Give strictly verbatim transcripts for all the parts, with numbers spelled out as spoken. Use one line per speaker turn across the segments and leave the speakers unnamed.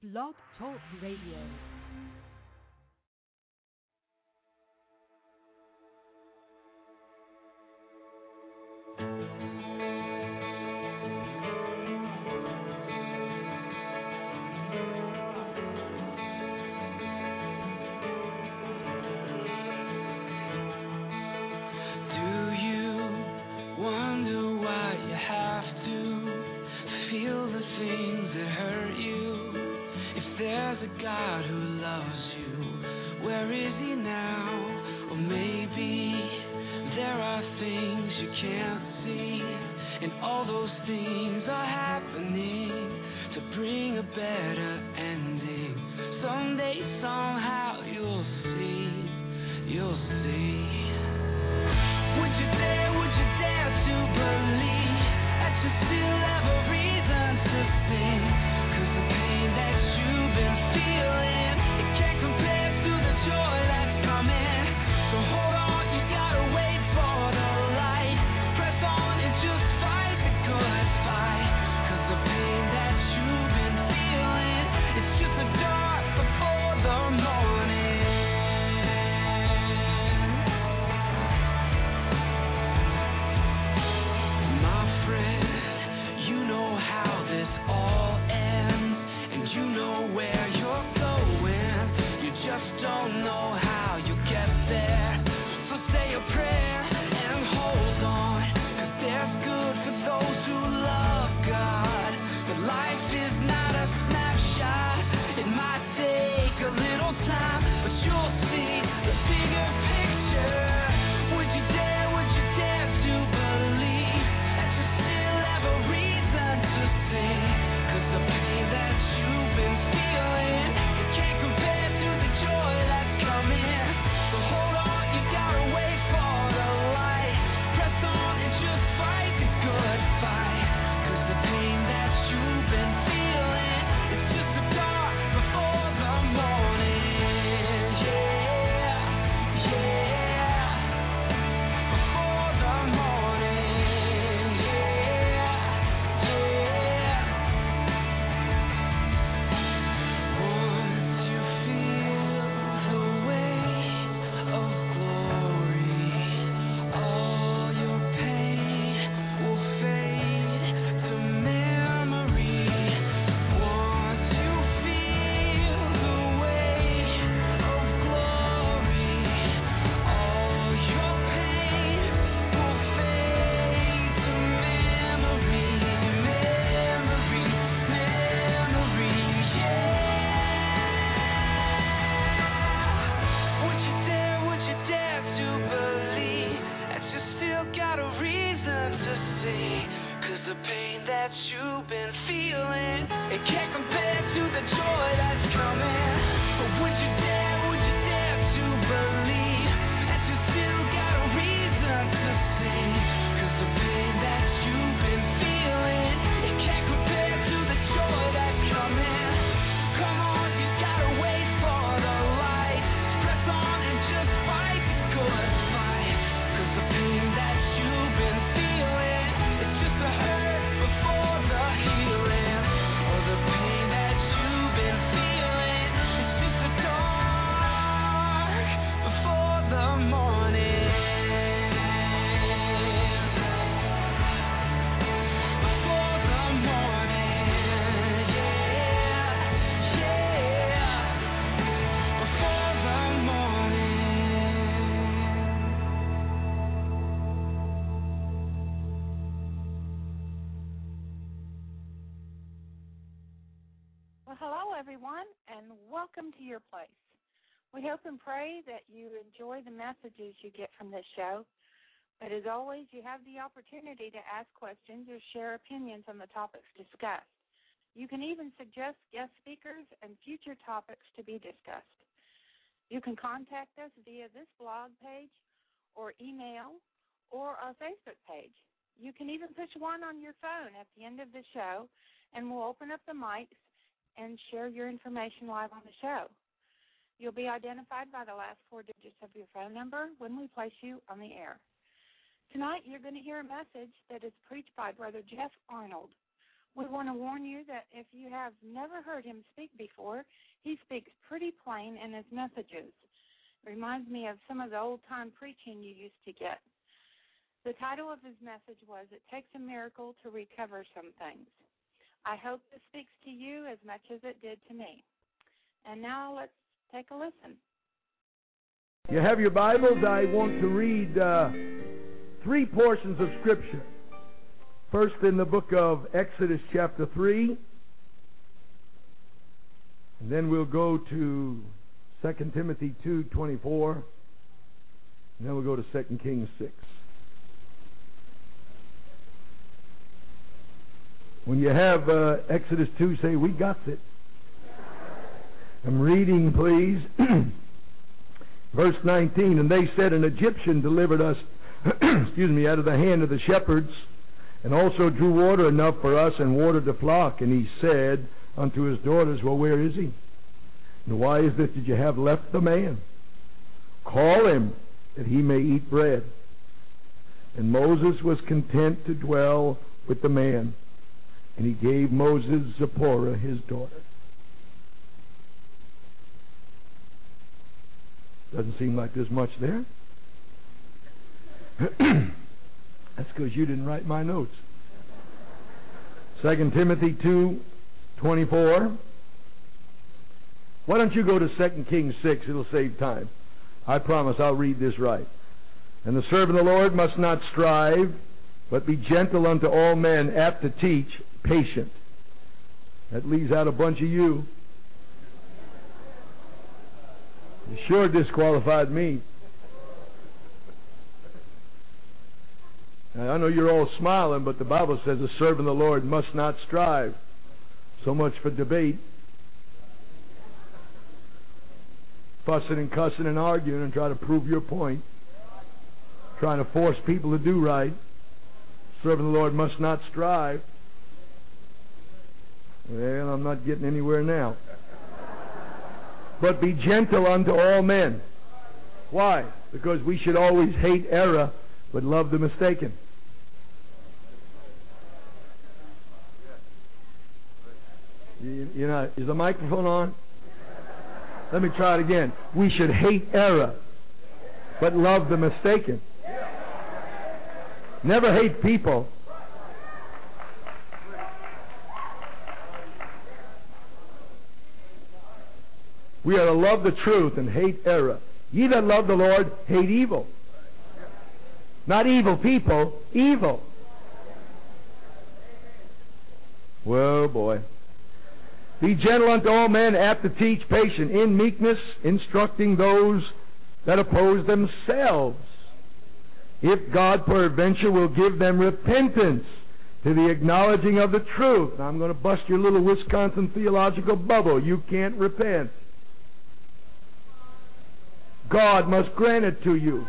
Blog Talk Radio.
We hope and pray that you enjoy the messages you get from this show. But as always, you have the opportunity to ask questions or share opinions on the topics discussed. You can even suggest guest speakers and future topics to be discussed. You can contact us via this blog page or email or our Facebook page. You can even push one on your phone at the end of the show, and we'll open up the mics and share your information live on the show. You'll be identified by the last four digits of your phone number when we place you on the air. Tonight, you're going to hear a message that is preached by Brother Jeff Arnold. We want to warn you that if you have never heard him speak before, he speaks pretty plain in his messages. Reminds me of some of the old-time preaching you used to get. The title of his message was, It Takes a Miracle to Recover Some Things. I hope this speaks to you as much as it did to me. And now let's take a listen.
You have your Bibles. I want to read uh, three portions of Scripture. First in the book of Exodus chapter three. And then we'll go to Second Timothy two twenty-four. And then we'll go to Second Kings six. When you have uh, Exodus two, say, we got it. I'm reading, please. Verse nineteen, and they said, an Egyptian delivered us, excuse me, out of the hand of the shepherds, and also drew water enough for us and watered the flock. And he said unto his daughters, well, where is he? And why is this that you have left the man? Call him, that he may eat bread. And Moses was content to dwell with the man, and he gave Moses Zipporah his daughter. Doesn't seem like there's much there. That's because you didn't write my notes. Second Timothy two twenty-four. Why don't you go to Second Kings six? It'll save time. I promise I'll read this right. And the servant of the Lord must not strive, but be gentle unto all men, apt to teach, patient. That leaves out a bunch of you. You sure disqualified me. Now, I know you're all smiling, but the Bible says a servant of the Lord must not strive. So much for debate. Fussing and cussing and arguing and trying to prove your point. Trying to force people to do right. Servant of the Lord must not strive. Well, I'm not getting anywhere now. But be gentle unto all men. Why? Because we should always hate error, but love the mistaken. You, you know, is the microphone on? Let me try it again. We should hate error, but love the mistaken. Never hate people. We are to love the truth and hate error. Ye that love the Lord, hate evil. Not evil people, evil. Whoa, boy. Be gentle unto all men, apt to teach, patient, in meekness, instructing those that oppose themselves. If God peradventure will give them repentance to the acknowledging of the truth. Now I'm going to bust your little Wisconsin theological bubble. You can't repent. God must grant it to you.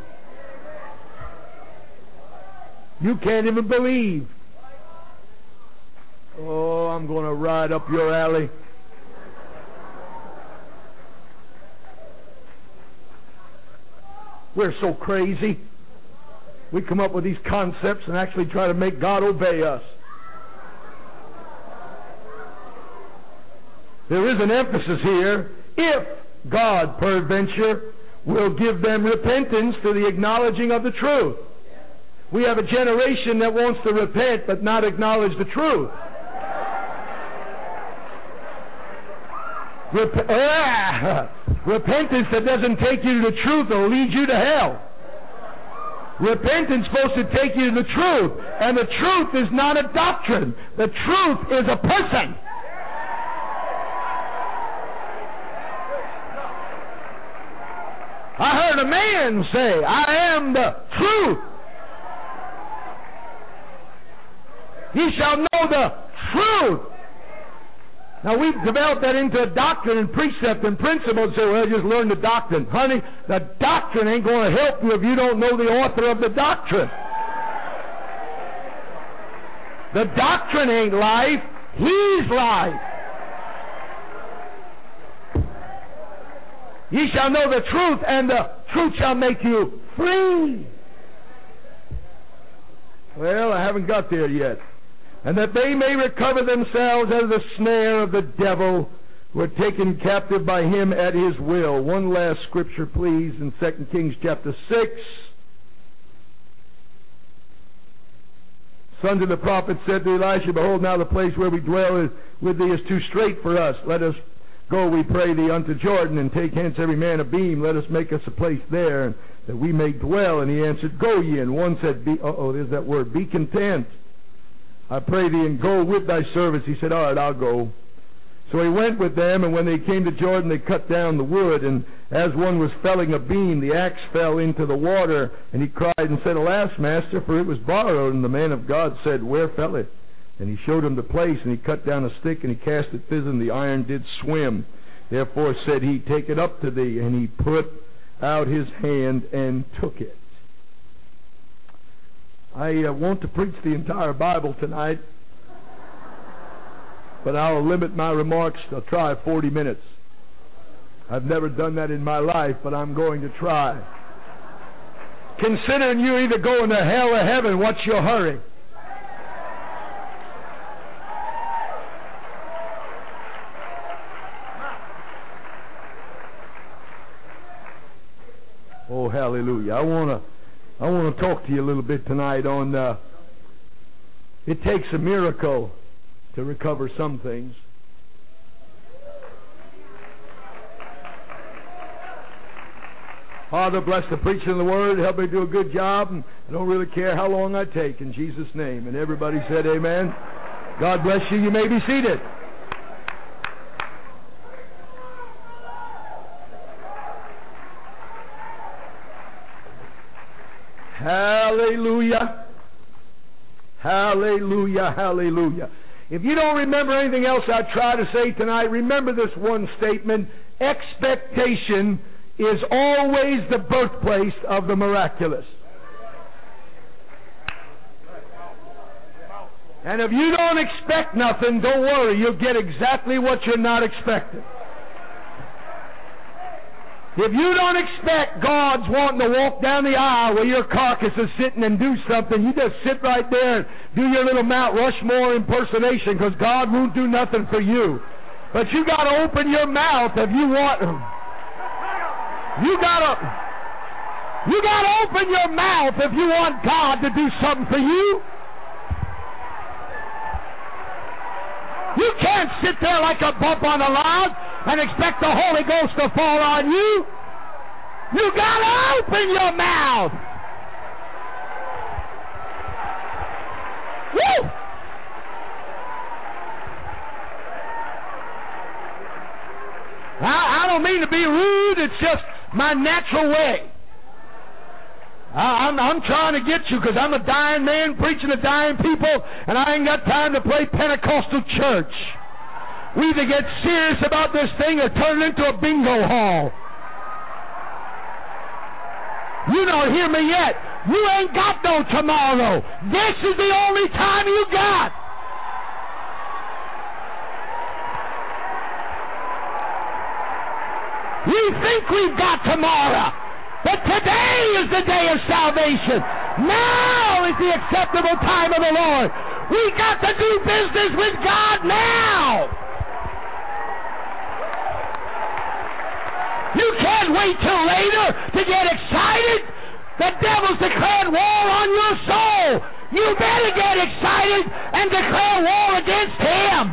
You can't even believe. Oh, I'm going to ride up your alley. We're so crazy. We come up with these concepts and actually try to make God obey us. There is an emphasis here. If God peradventure will give them repentance to the acknowledging of the truth. We have a generation that wants to repent but not acknowledge the truth. Rep- ah! Repentance that doesn't take you to the truth will lead you to hell. Repentance is supposed to take you to the truth, and the truth is not a doctrine. The truth is a person. I heard a man say, I am the truth. Ye shall know the truth. Now we've developed that into a doctrine and precept and principle and say, well, just learn the doctrine. Honey, the doctrine ain't going to help you if you don't know the author of the doctrine. The doctrine ain't life. He's life. Ye shall know the truth, and the truth shall make you free. Well, I haven't got there yet. and that they may recover themselves out of the snare of the devil, who are taken captive by him at his will. One last scripture, please, in Second Kings chapter six. Sons of the prophet said to Elisha, Behold, now the place where we dwell with thee is too strait for us. Let us go, we pray thee, unto Jordan, and take hence every man a beam. Let us make us a place there, that we may dwell. And he answered, Go ye. And one said, be, uh-oh, there's that word, be content, I pray thee, and go with thy servants. He said, All right, I'll go. So he went with them, and when they came to Jordan, they cut down the wood. And as one was felling a beam, the axe fell into the water. And he cried and said, Alas, master, for it was borrowed. And the man of God said, Where fell it? And he showed him the place, and he cut down a stick, and he cast it thither, and the iron did swim. Therefore said he, Take it up to thee. And he put out his hand and took it. I uh, want to preach the entire Bible tonight, but I'll limit my remarks. I'll try forty minutes. I've never done that in my life, but I'm going to try. Considering you either going to hell or heaven, what's your hurry? Oh, hallelujah. I want to I want to talk to you a little bit tonight on uh, it takes a miracle to recover some things. Father, bless the preaching of the Word. Help me do a good job. And I don't really care how long I take, in Jesus' name. And everybody said amen. God bless you. You may be seated. Hallelujah. Hallelujah. Hallelujah. If you don't remember anything else I try to say tonight, remember this one statement. Expectation is always the birthplace of the miraculous. And if you don't expect nothing, don't worry. You'll get exactly what you're not expecting. If you don't expect God's wanting to walk down the aisle where your carcass is sitting and do something, you just sit right there and do your little Mount Rushmore impersonation, because God won't do nothing for you. But you got to open your mouth if you want Him. You got to you got to open your mouth if you want God to do something for you. You can't sit there like a bump on a log and expect the Holy Ghost to fall on you. You got to open your mouth. Woo! I, I don't mean to be rude. It's just my natural way. I, I'm, I'm trying to get you, because I'm a dying man preaching to dying people, and I ain't got time to play Pentecostal church. We either get serious about this thing or turn it into a bingo hall. You don't hear me yet. You ain't got no tomorrow. This is the only time you got. We think we've got tomorrow, but today is the day of salvation. Now is the acceptable time of the Lord. We got to do business with God now. You can't wait till later to get excited. The devil's declared war on your soul. You better get excited and declare war against him.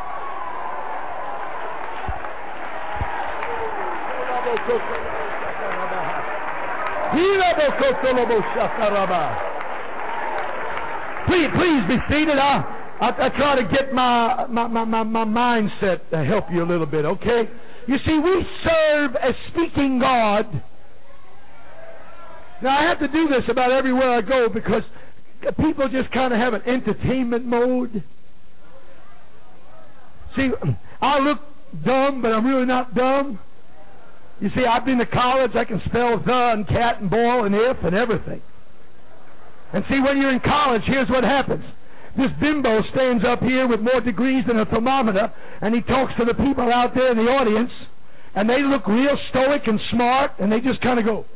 Please, please be seated. I, I, I try to get my, my, my, my, my mindset to help you a little bit, okay? You see, we serve a speaking God. Now, I have to do this about everywhere I go, because people just kind of have an entertainment mode. See, I look dumb, but I'm really not dumb. You see, I've been to college. I can spell the and cat and ball and if and everything. And see, when you're in college, here's what happens. This bimbo stands up here with more degrees than a thermometer, and he talks to the people out there in the audience, and they look real stoic and smart, and they just kind of go.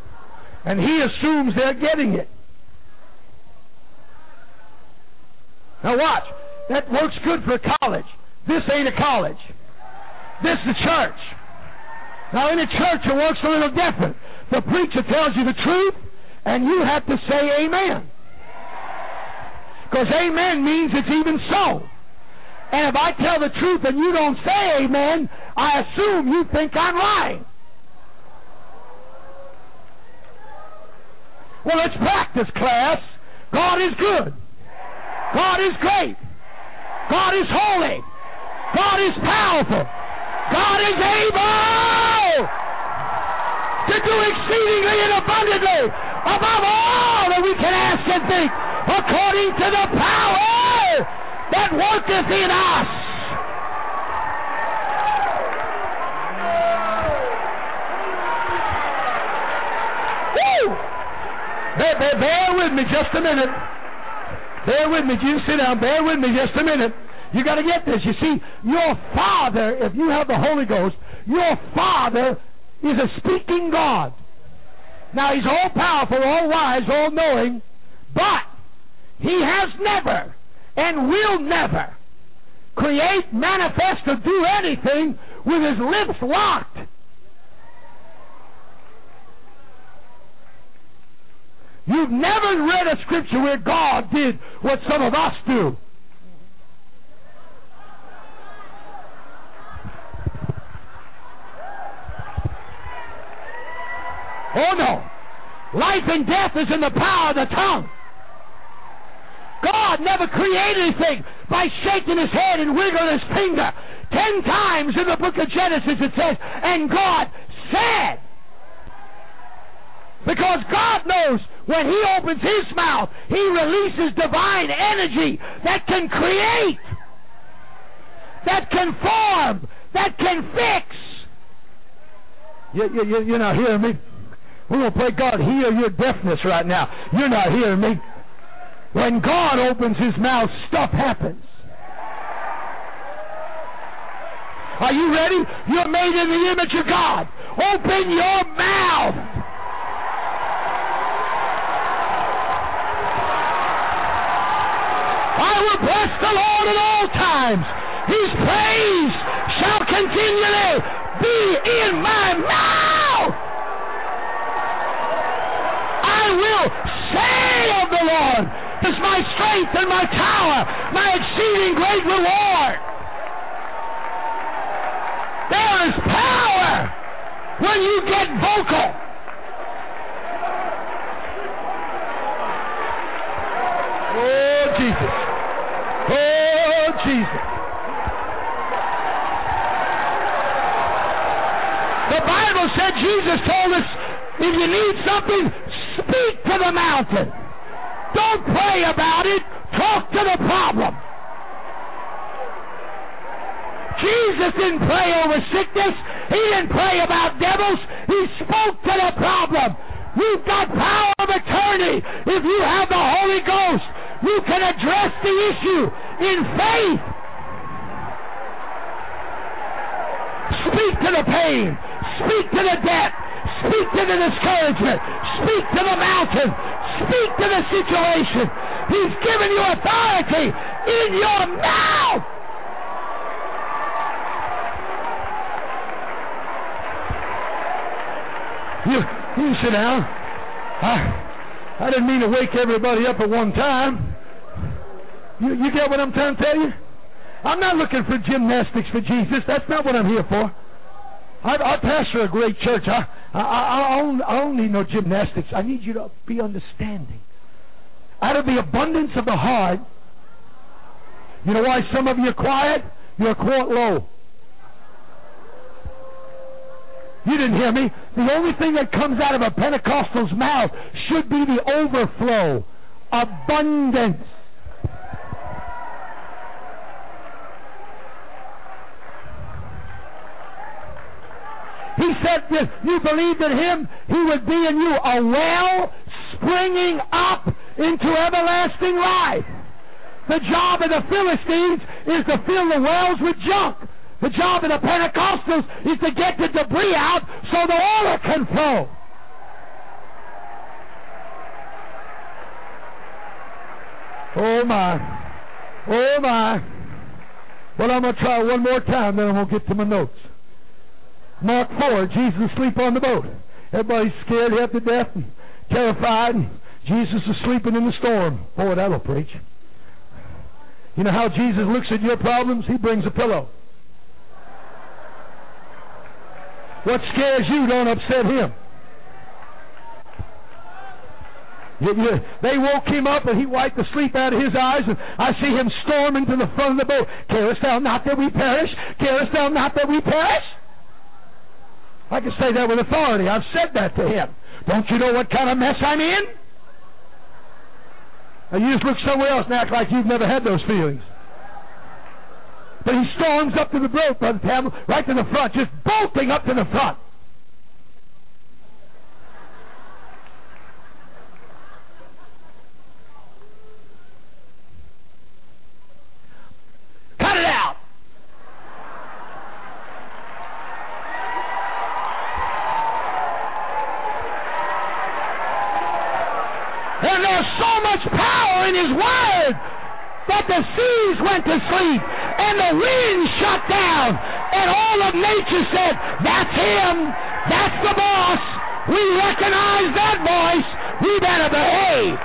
And he assumes they're getting it. Now watch. That works good for a college. This ain't a college. This is a church. Now in a church it works a little different. The preacher tells you the truth, and you have to say amen. Because amen means it's even so. And if I tell the truth and you don't say amen, I assume you think I'm lying. Well, let's practice, class. God is good. God is great. God is holy. God is powerful. God is able to do exceedingly and abundantly above all that we can ask and think, according to the power that worketh in us. Woo! Bear, bear, bear with me just a minute. Bear with me. You sit down. Bear with me just a minute. You got to get this. You see, your Father, if you have the Holy Ghost, your Father is a speaking God. Now, He's all powerful, all wise, all knowing, but He has never and will never create, manifest, or do anything with His lips locked. You've never read a scripture where God did what some of us do. Oh no. Life and death is in the power of the tongue. God never created anything by shaking His head and wiggling His finger. Ten times in the book of Genesis it says, and God said. Because God knows when He opens His mouth, He releases divine energy that can create, that can form, that can fix. You, you, you, you're not hearing me? We're going to pray, God, heal your deafness right now. You're not hearing me. When God opens His mouth, stuff happens. Are you ready? You're made in the image of God. Open your mouth. I will bless the Lord at all times. His praise shall continually be in my mouth. I will say of the Lord, is my strength and my tower, my exceeding great reward. There is power when you get vocal. Oh, Jesus. Oh, Jesus. The Bible said, Jesus told us, if you need something, speak to the mountain. Don't pray about it. Talk to the problem. Jesus didn't pray over sickness. He didn't pray about devils. He spoke to the problem. You've got power of attorney. If you have the Holy Ghost, you can address the issue in faith. Speak to the pain. Speak to the debt. Speak to the discouragement. Speak to the mountain. Speak to the situation. He's given you authority in your mouth. You, you sit down. I, I didn't mean to wake everybody up at one time. You, you get what I'm trying to tell you? I'm not looking for gymnastics for Jesus. That's not what I'm here for. I, I pastor a great church. I, I, I, I, don't, I don't need no gymnastics. I need you to be understanding. Out of the abundance of the heart, you know why some of you are quiet? You're a quart low. You didn't hear me. The only thing that comes out of a Pentecostal's mouth should be the overflow. Abundance. He said if you believed in Him, He would be in you a well springing up into everlasting life. The job of the Philistines is to fill the wells with junk. The job of the Pentecostals is to get the debris out so the oil can flow. Oh my. Oh, my. Well, I'm going to try one more time, then I'm going to get to my notes. Mark four, Jesus asleep on the boat. Everybody's scared half to death and terrified, and Jesus is sleeping in the storm. Boy, that'll preach. You know how Jesus looks at your problems? He brings a pillow. What scares you don't upset him. You, you, they woke him up and he wiped the sleep out of his eyes, and I see him storming to the front of the boat. Carest thou not that we perish? Carest thou not that we perish? I can say that with authority. I've said that to him. Don't you know what kind of mess I'm in? And you just look somewhere else and act like you've never had those feelings. But he storms up to the boat, Brother Tamil, right to the front, just bolting up to the front. Cut it out! And there's so much power in his word that the seas went to sleep and the wind shut down, and all of nature said, that's him, that's the boss, we recognize that voice, we better behave.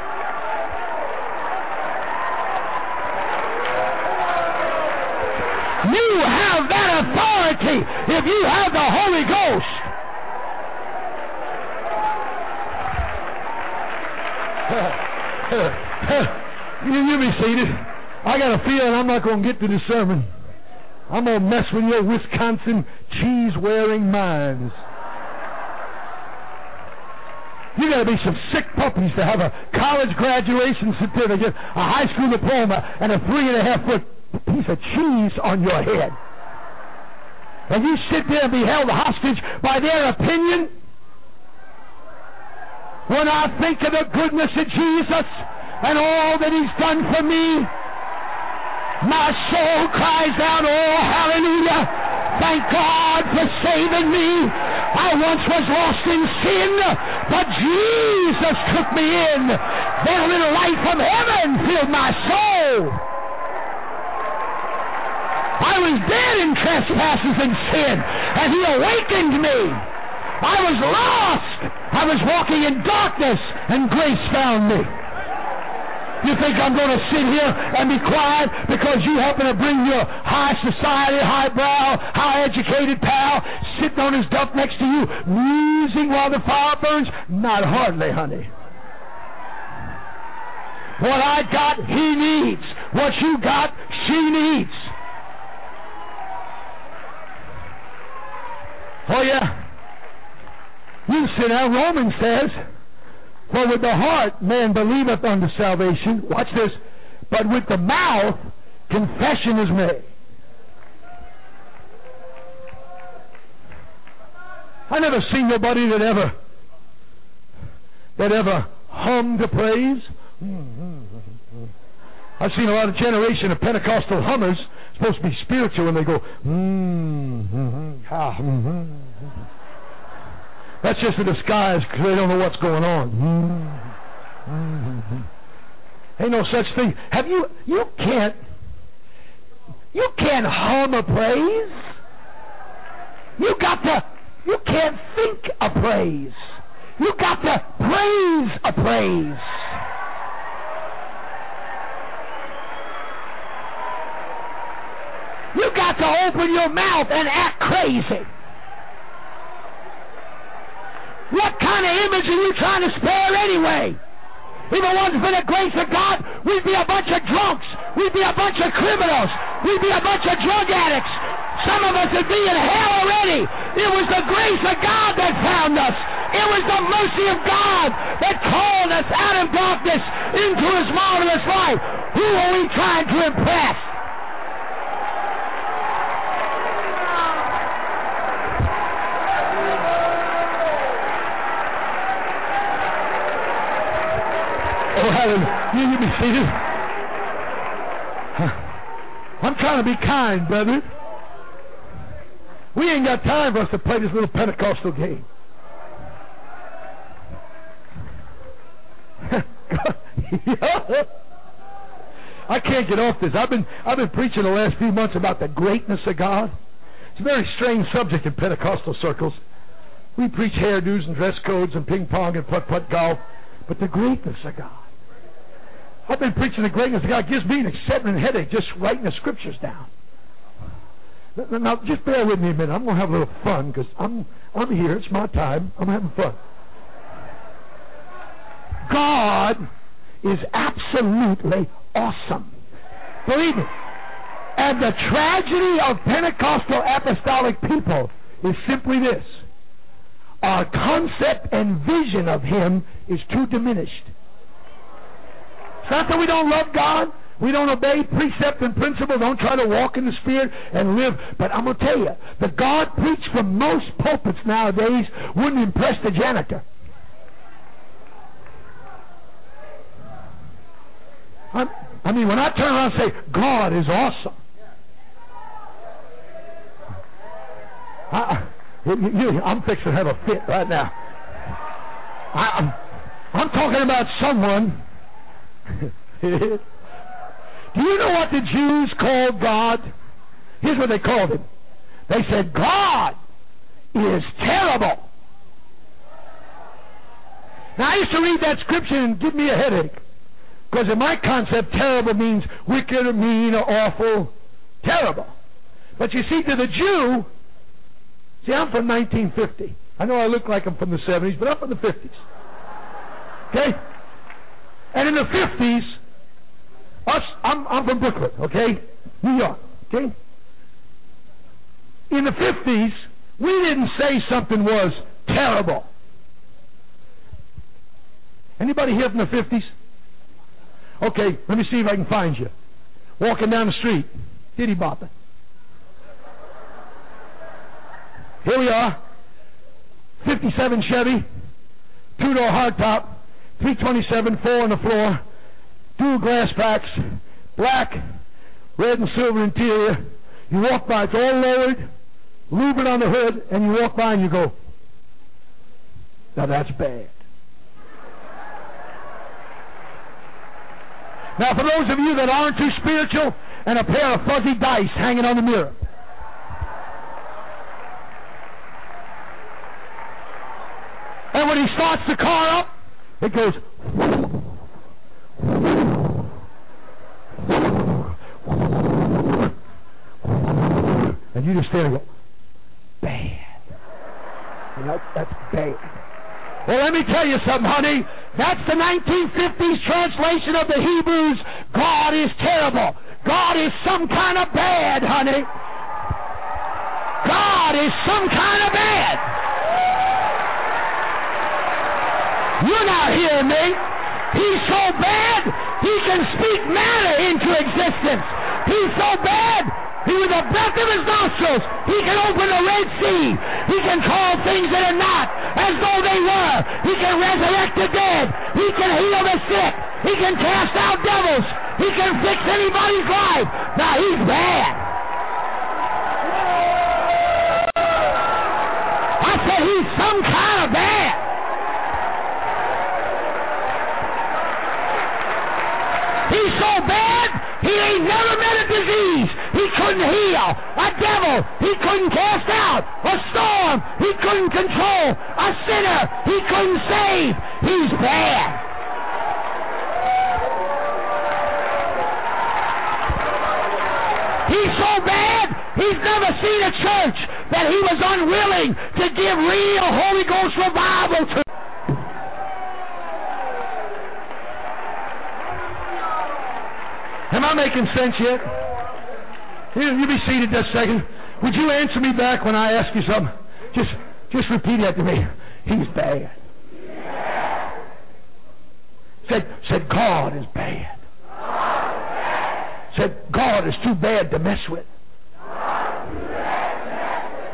You have that authority if you have the Holy Ghost. you, you be seated. I got a feeling I'm not going to get to the sermon. I'm going to mess with your Wisconsin cheese-wearing minds. You got to be some sick puppies to have a college graduation certificate, a high school diploma, and a three and a half foot piece of cheese on your head. And you sit there and be held hostage by their opinion. When I think of the goodness of Jesus and all that he's done for me, my soul cries out, oh, hallelujah. Thank God for saving me. I once was lost in sin, but Jesus took me in. Then a little light from heaven filled my soul. I was dead in trespasses and sin, and he awakened me. I was lost. I was walking in darkness, and grace found me. You think I'm going to sit here and be quiet because you happen to bring your high society, highbrow, high-educated pal sitting on his dump next to you, musing while the fire burns? Not hardly, honey. What I got, he needs. What you got, she needs. Oh, yeah. You sit down. Romans says, for with the heart man believeth unto salvation. Watch this. But with the mouth confession is made. I never seen nobody that ever that ever hummed a praise. I've seen a lot of generation of Pentecostal hummers supposed to be spiritual, and they go mm-hmm, ah, mm-hmm. That's just a disguise because they don't know what's going on. Mm-hmm. Ain't no such thing. Have you? You can't. You can't hum a praise. You got to. You can't think a praise. You got to praise a praise. You got to open your mouth and act crazy. What kind of image are you trying to spare anyway? If it wasn't for the grace of God, we'd be a bunch of drunks. We'd be a bunch of criminals. We'd be a bunch of drug addicts. Some of us would be in hell already. It was the grace of God that found us. It was the mercy of God that called us out of darkness into his marvelous light. Who are we trying to impress? Oh, hallelujah. You, you be seated. I'm trying to be kind, brother. We ain't got time for us to play this little Pentecostal game. I can't get off this. I've been I've been preaching the last few months about the greatness of God. It's a very strange subject in Pentecostal circles. We preach hairdos and dress codes and ping pong and putt-putt golf, but the greatness of God. I've been preaching the greatness of God. It gives me an excellent headache just writing the scriptures down. Now, just bear with me a minute. I'm going to have a little fun because I'm I'm here. It's my time. I'm having fun. God is absolutely awesome. Believe me. And the tragedy of Pentecostal apostolic people is simply this. Our concept and vision of Him is too diminished. It's not that we don't love God. We don't obey precept and principle. Don't try to walk in the Spirit and live. But I'm going to tell you, the God preached from most pulpits nowadays wouldn't impress the janitor. I'm, I mean, when I turn around and say, God is awesome. I, you, you, I'm fixing to have a fit right now. I, I'm, I'm talking about someone. Do you know what the Jews called God? Here's what they called Him. They said, God is terrible. Now, I used to read that scripture and give me a headache. Because in my concept, terrible means wicked or mean or awful. Terrible. But you see, to the Jew, see, I'm from nineteen fifty. I know I look like I'm from the seventies, but I'm from the fifties. Okay? And in the fifties, us, I'm, I'm from Brooklyn, okay? New York, okay? In the fifties, we didn't say something was terrible. Anybody here from the fifties? Okay, let me see if I can find you. Walking down the street, diddy bopping. Here we are, fifty-seven Chevy, two-door hardtop, three twenty-seven, four on the floor, dual glass packs, black, red and silver interior. You walk by, it's all lowered, lubing on the hood, and you walk by and you go, now that's bad. Now, for those of you that aren't too spiritual, and a pair of fuzzy dice hanging on the mirror. And when he starts the car up, it goes. And you just stand and go, bad. You know, that's bad. Well, let me tell you something, honey. That's the nineteen fifties translation of the Hebrews. God is terrible. God is some kind of bad, honey. God is some kind of bad. You're not hearing me. He's so bad, He can speak matter into existence. He's so bad, He, with the breath of His nostrils, He can open the Red Sea. He can call things that are not as though they were. He can resurrect the dead. He can heal the sick. He can cast out devils. He can fix anybody's life. Now, He's bad. I said He's some kind of bad. He's so bad, He ain't never met a disease He couldn't heal. A devil He couldn't cast out. A storm He couldn't control. A sinner He couldn't save. He's bad. He's so bad, He's never seen a church that He was unwilling to give real Holy Ghost revival to. Am I making sense yet? You, you be seated just a second. Would you answer me back when I ask you something? Just, just repeat that to me. He's bad. Yeah. Said, said God is bad. God is bad. Said God is too bad to mess with. God is too bad to mess with.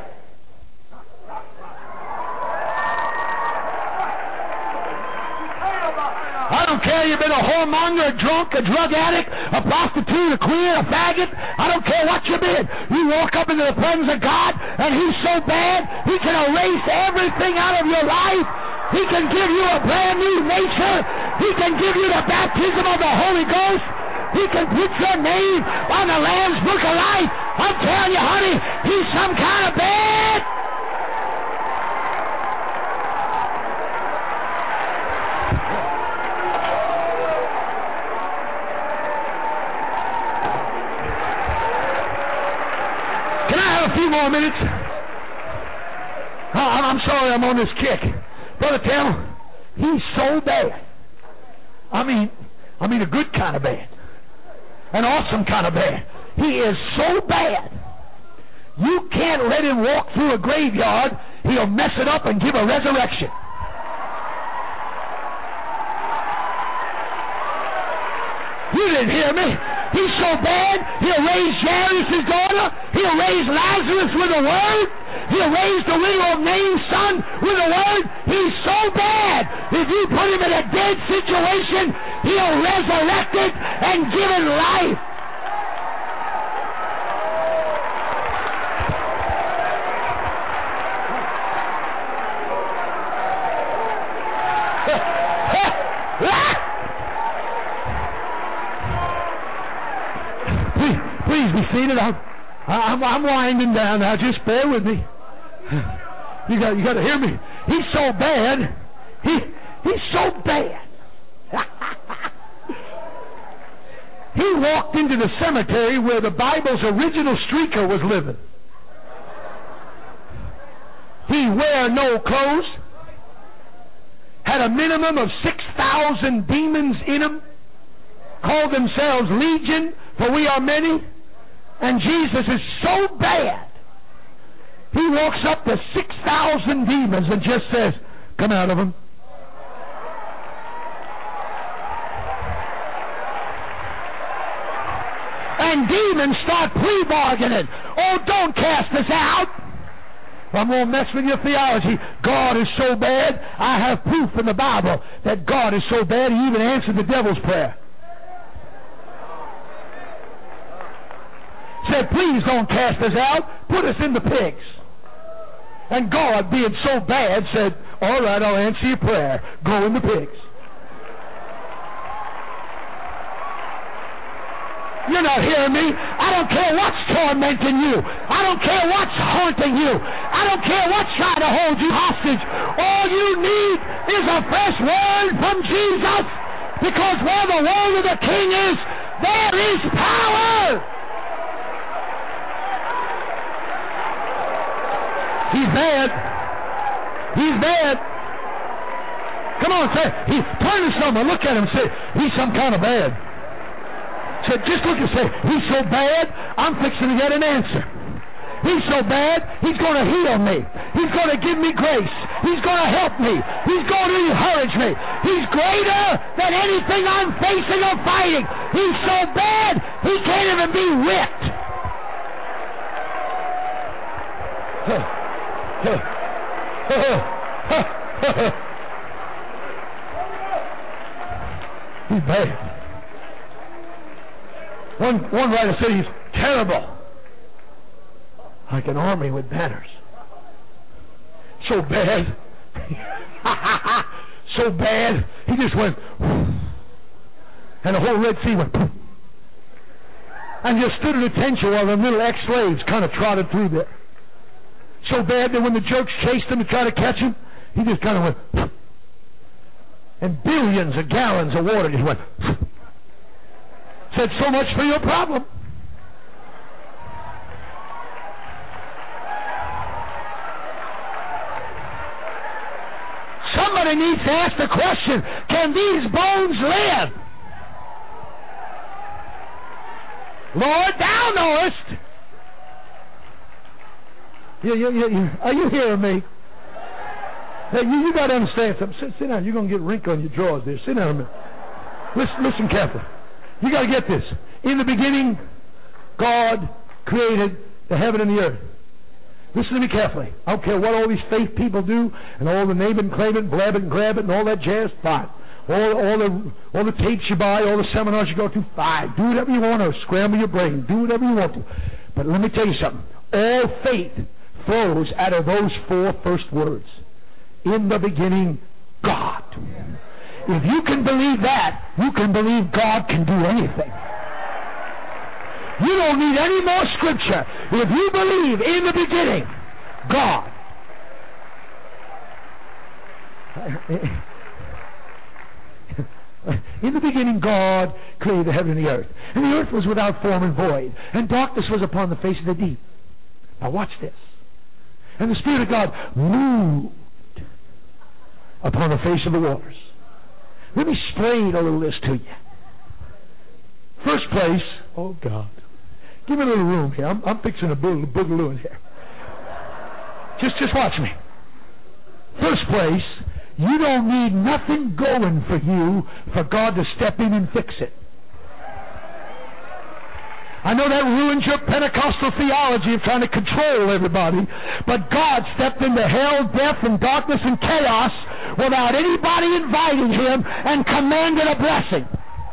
I don't care you've been a whoremonger, a drunk, a drug addict, a prostitute, a queer, a faggot. I don't care what you've been. You walk up into the presence of God, and He's so bad, He can erase everything out of your life. He can give you a brand new nature. He can give you the baptism of the Holy Ghost.
He can put your name on the Lamb's Book of Life. I'm telling you, honey, he's some kind of bad. Can I have a few more minutes? Oh, I'm sorry I'm on this kick. Brother Tim, he's so bad. I mean, I mean a good kind of bad. An awesome kind of bad. He is so bad. You can't let him walk through a graveyard. He'll mess it up and give a resurrection. You didn't hear me. He's so bad, he'll raise Jairus' daughter. He'll raise Lazarus with a word. He'll raise the widow of Nain's son with a word. He's so bad, if you put him in a dead situation, he'll resurrect it and give it life. Please, please be seated. I'm, I'm, I'm winding down now. Just bear with me. You got, you got to hear me. He's so bad. He, he's so bad. He walked into the cemetery where the Bible's original streaker was living. He wear no clothes. Had a minimum of six thousand demons in him. Called themselves Legion, for we are many. And Jesus is so bad, he walks up to six thousand demons and just says, come out of them. And demons start plea-bargaining. Oh, don't cast us out. I'm going to mess with your theology. God is so bad, I have proof in the Bible that God is so bad, he even answered the devil's prayer. Said, please don't cast us out. Put us in the pigs. And God, being so bad, said, all right, I'll answer your prayer. Go in the pigs. You're not hearing me. I don't care what's tormenting you. I don't care what's haunting you. I don't care what's trying to hold you hostage. All you need is a fresh word from Jesus. Because where the word of the King is, there is power. He's bad. He's bad. Come on, say, he, turn to someone, look at him, say, he's some kind of bad. Say, just look and say, he's so bad, I'm fixing to get an answer. He's so bad, he's going to heal me. He's going to give me grace. He's going to help me. He's going to encourage me. He's greater than anything I'm facing or fighting. He's so bad, he can't even be whipped. He's bad. One, one writer said he's terrible. Like an army with banners. So bad. So bad. He just went, and the whole Red Sea went, and just stood at attention while the little ex-slaves kind of trotted through there. So bad that when the jerks chased him to try to catch him, he just kind of went, and billions of gallons of water just went. Said, so much for your problem. Somebody needs to ask the question, can these bones live? Lord, thou knowest. Yeah, yeah, yeah, yeah. Are you hearing me? Hey, you, you got to understand something. Sit, sit down. You're going to get a wrinkle in your drawers there. Sit down a minute. Listen, listen carefully. You got to get this. In the beginning, God created the heaven and the earth. Listen to me carefully. I don't care what all these faith people do, and all the name it and claim it, and blab it and grab it, and all that jazz. Fine. All, all the all the tapes you buy, all the seminars you go to. Fine. Do whatever you want to. Scramble your brain. Do whatever you want to. But let me tell you something. All faith flows out of those four first words. In the beginning, God. If you can believe that, you can believe God can do anything. You don't need any more scripture. If you believe in the beginning, God. In the beginning, God created the heaven and the earth. And the earth was without form and void. And darkness was upon the face of the deep. Now watch this. And the Spirit of God moved upon the face of the waters. Let me explain a little this to you. First place, oh God. Give me a little room here. I'm, I'm fixing a boog- boogaloo in here. Just, just watch me. First place, you don't need nothing going for you for God to step in and fix it. I know that ruins your Pentecostal theology of trying to control everybody, but God stepped into hell, death, and darkness and chaos without anybody inviting Him and commanded a blessing.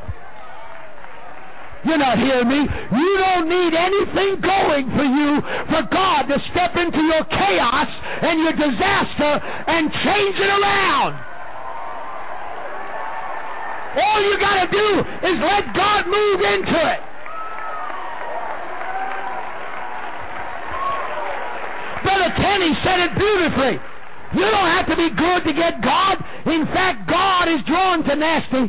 You're not hearing me. You don't need anything going for you for God to step into your chaos and your disaster and change it around. All you got to do is let God move into it. Brother Kenny said it beautifully. You don't have to be good to get God. In fact, God is drawn to nasty.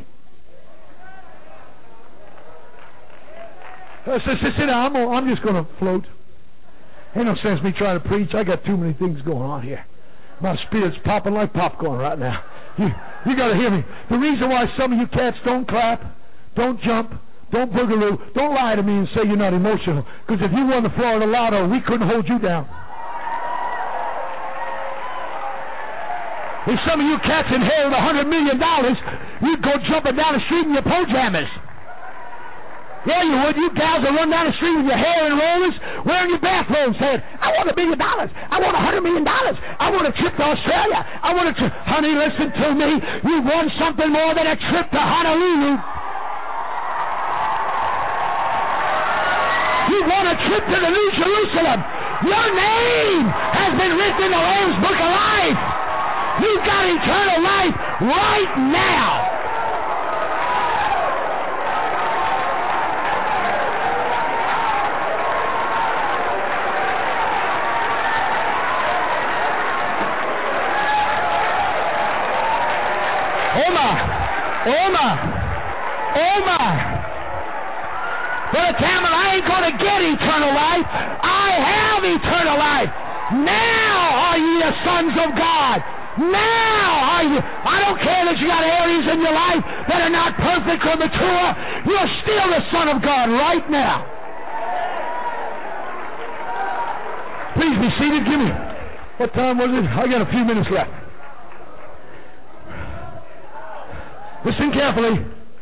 Uh, sit, sit, sit down. I'm, I'm just going to float. Ain't no sense me trying to preach. I got too many things going on here. My spirit's popping like popcorn right now. You, you got to hear me. The reason why some of you cats don't clap, don't jump, don't boogaloo, don't lie to me and say you're not emotional. Because if you won the Florida Lotto, we couldn't hold you down. If some of you cats inherited a hundred million dollars, you'd go jumping down the street in your pajamas. Yeah, you would. You gals would run down the street with your hair in rollers, wearing your bathrobe, saying, I want a million dollars. I want a hundred million dollars. I want a trip to Australia. I want a trip. Honey, listen to me. You want something more than a trip to Honolulu. You want a trip to the New Jerusalem. Your name has been written in the Lamb's Book of Life. You've got eternal life right now. Oh my, oh my. Brother Cameron, I ain't going to get eternal life. I have eternal life. Now are ye the sons of God. Now are you. I don't care that you got areas in your life that are not perfect or mature. You're still the son of God right now. Please be seated. Give me. What time was it? I got a few minutes left. Listen carefully.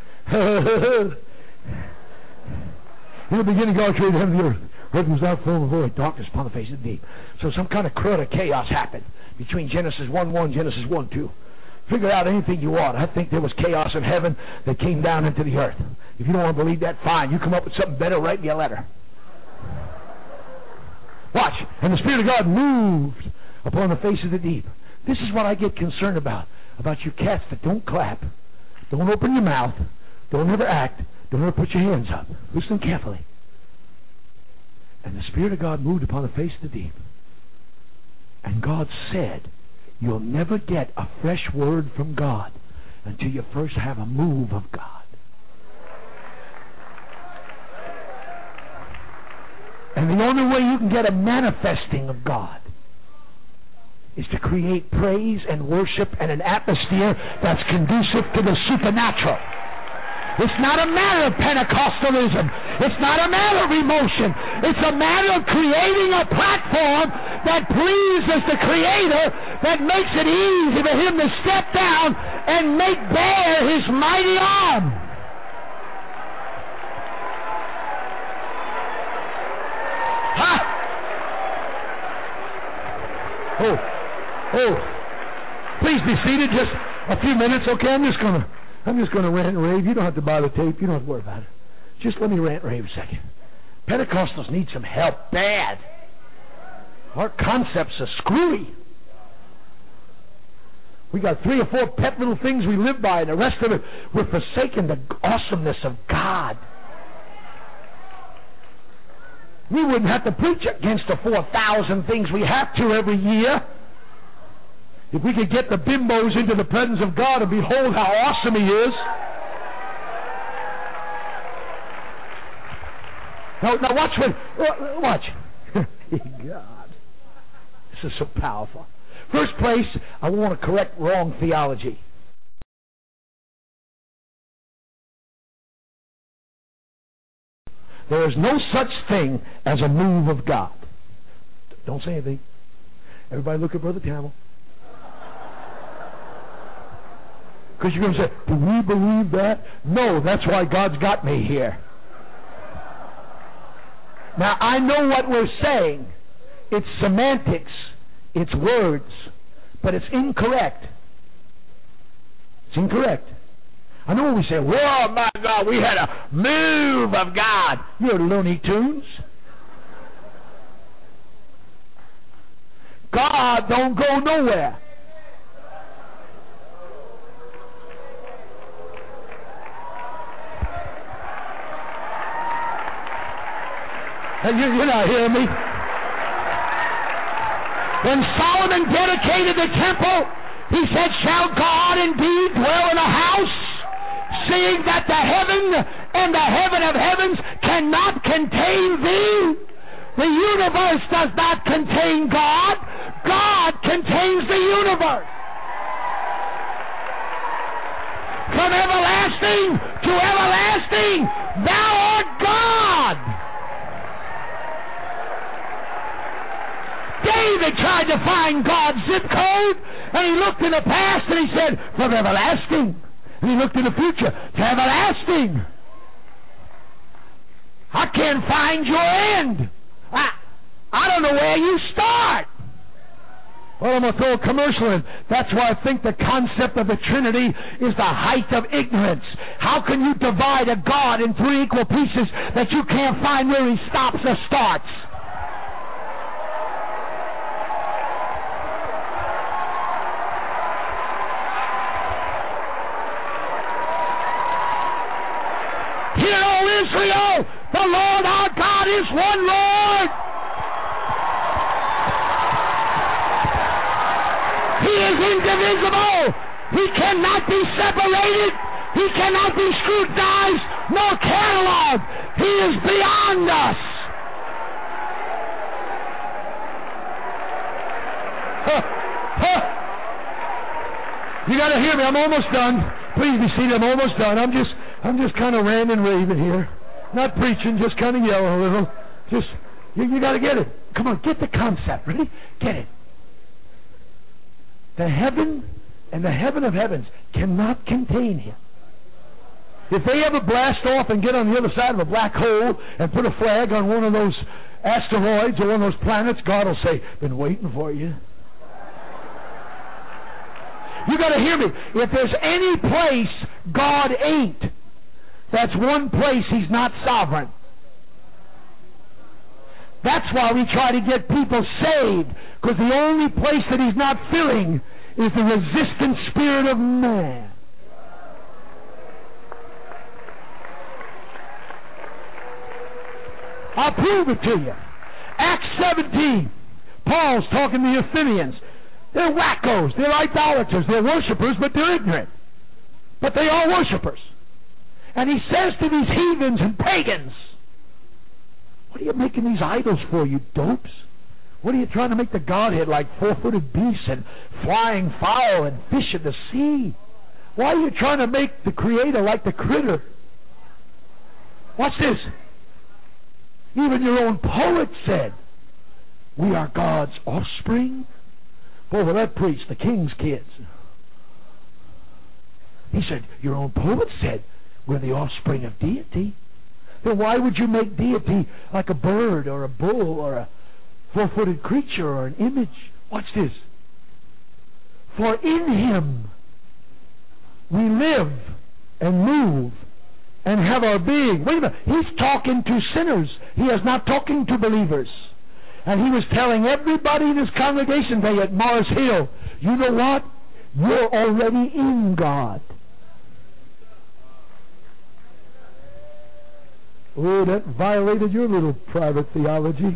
In the beginning, God created heaven and the earth. Earth was without form and void, darkness upon the face of the deep. So some kind of crud of chaos happened between Genesis one one, Genesis one two. Figure out anything you want. I think there was chaos in heaven that came down into the earth. If you don't want to believe that, fine. You come up with something better, write me a letter. Watch. And the Spirit of God moved upon the face of the deep. This is what I get concerned about. About you cats that don't clap. Don't open your mouth. Don't ever act. Don't ever put your hands up. Listen carefully. And the Spirit of God moved upon the face of the deep. And God said, you'll never get a fresh word from God until you first have a move of God. And the only way you can get a manifesting of God is to create praise and worship and an atmosphere that's conducive to the supernatural. It's not a matter of Pentecostalism. It's not a matter of emotion. It's a matter of creating a platform that pleases the Creator, that makes it easy for Him to step down and make bare His mighty arm. Ha! Oh. Oh, please be seated just a few minutes, okay? I'm just gonna, I'm just gonna rant and rave. You don't have to buy the tape. You don't have to worry about it. Just let me rant and rave a second. Pentecostals need some help bad. Our concepts are screwy. We got three or four pet little things we live by, and the rest of it, we're forsaking the awesomeness of God. we wouldn't have to preach against the four thousand things we have to every year. If we could get the bimbos into the presence of God and behold how awesome He is. Now, now watch what, watch. God, this is so powerful. First place, I want to correct wrong theology. There is no such thing as a move of God. Don't say anything. Everybody look at Brother Tamil. Because you're going to say, do we believe that? No, that's why God's got me here. Now, I know what we're saying. It's semantics. It's words. But it's incorrect. It's incorrect. I know we say, whoa, my God, we had a move of God. You're Looney Tunes. God don't go nowhere. And you, you're not hearing me. When Solomon dedicated the temple, he said, shall God indeed dwell in a house, seeing that the heaven and the heaven of heavens cannot contain thee? The universe does not contain God. God contains the universe. From everlasting to everlasting, thou art God. David tried to find God's zip code, and he looked in the past and he said, from everlasting. And he looked in the future, to everlasting. I can't find your end. I, I don't know where you start. Well, I'm going to throw a commercial in. That's why I think the concept of the Trinity is the height of ignorance. How can you divide a God in three equal pieces that you can't find where He stops or starts? Hear, O Israel, the Lord our God is one Lord. He is indivisible. He cannot be separated. He cannot be scrutinized nor cataloged. He is beyond us. Huh. Huh. You got to hear me. I'm almost done. Please be seated. I'm almost done. I'm just... I'm just kind of ranting and raving here. Not preaching, just kind of yelling a little. Just, you, you got to get it. Come on, get the concept. Ready? Get it. The heaven and the heaven of heavens cannot contain Him. If they ever blast off and get on the other side of a black hole and put a flag on one of those asteroids or one of those planets, God will say, been waiting for you. You got to hear me. If there's any place God ain't, that's one place He's not sovereign. That's why we try to get people saved, because the only place that He's not filling is the resistant spirit of man. I'll prove it to you. Acts seventeen. Paul's talking to the Athenians. They're wackos. They're idolaters. They're worshipers, but they're ignorant. But they are worshipers. And he says to these heathens and pagans, what are you making these idols for, you dopes? What are you trying to make the Godhead like four-footed beasts and flying fowl and fish in the sea? Why are you trying to make the Creator like the critter? Watch this. Even your own poet said, we are God's offspring. Boy, will that preach, the king's kids. He said, your own poet said, we're the offspring of deity. Then why would you make deity like a bird or a bull or a four-footed creature or an image? Watch this. For in Him we live and move and have our being. Wait a minute. He's talking to sinners. He is not talking to believers. And He was telling everybody in His congregation day at Mars Hill, you know what? You're already in God. Oh, that violated your little private theology.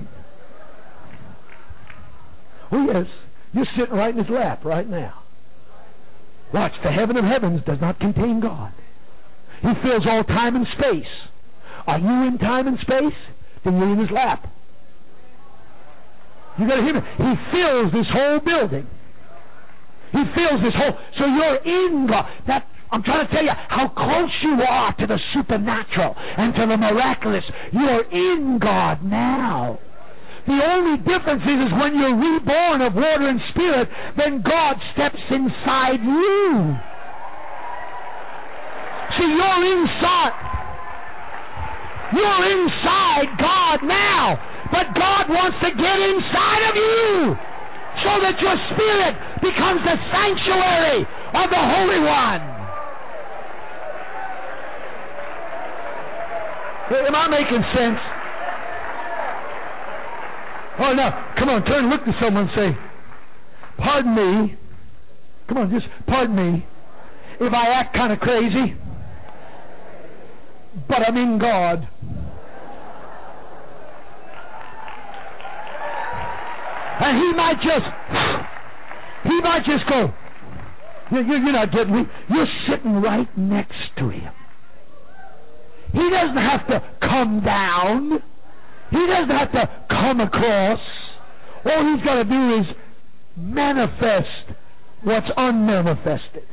Oh, yes. You're sitting right in his lap right now. Watch, the heaven of heavens does not contain God. He fills all time and space. Are you in time and space? Then you're in his lap. You got to hear me. He fills this whole building. He fills this whole... So you're in God. That, I'm trying to tell you how close you are to the supernatural and to the miraculous. You're in God now. The only difference is, is when you're reborn of water and spirit, then God steps inside you. See, you're inside. You're inside God now. But God wants to get inside of you so that your spirit becomes the sanctuary of the Holy One. Am I making sense? Oh, now, come on, turn and look to someone and say, pardon me. Come on, just pardon me if I act kind of crazy, but I'm in God. And he might just, he might just go, you're not getting me. You're sitting right next to him. He doesn't have to come down. He doesn't have to come across. All he's got to do is manifest what's unmanifested.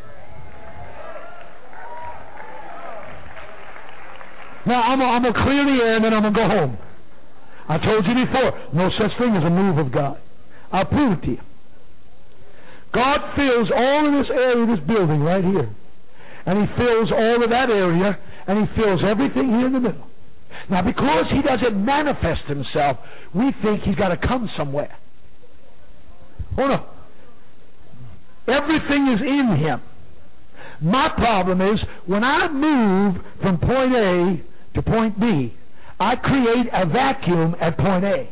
Now, I'm going to clear the air and then I'm going to go home. I told you before, no such thing as a move of God. I'll prove it to you. God fills all of this area of this building right here. And he fills all of that area, and he fills everything here in the middle. Now, because he doesn't manifest himself, we think he's got to come somewhere. Oh, no. Everything is in him. My problem is, when I move from point A to point B, I create a vacuum at point A.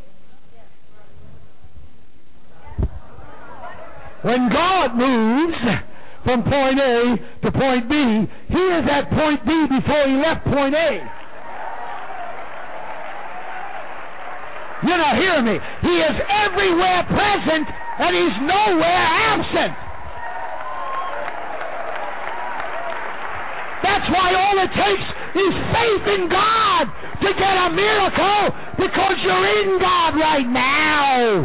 When God moves from point A to point B, he is at point B before he left point A. You're not hearing me. He is everywhere present and he's nowhere absent. That's why all it takes is faith in God to get a miracle, because you're in God right now.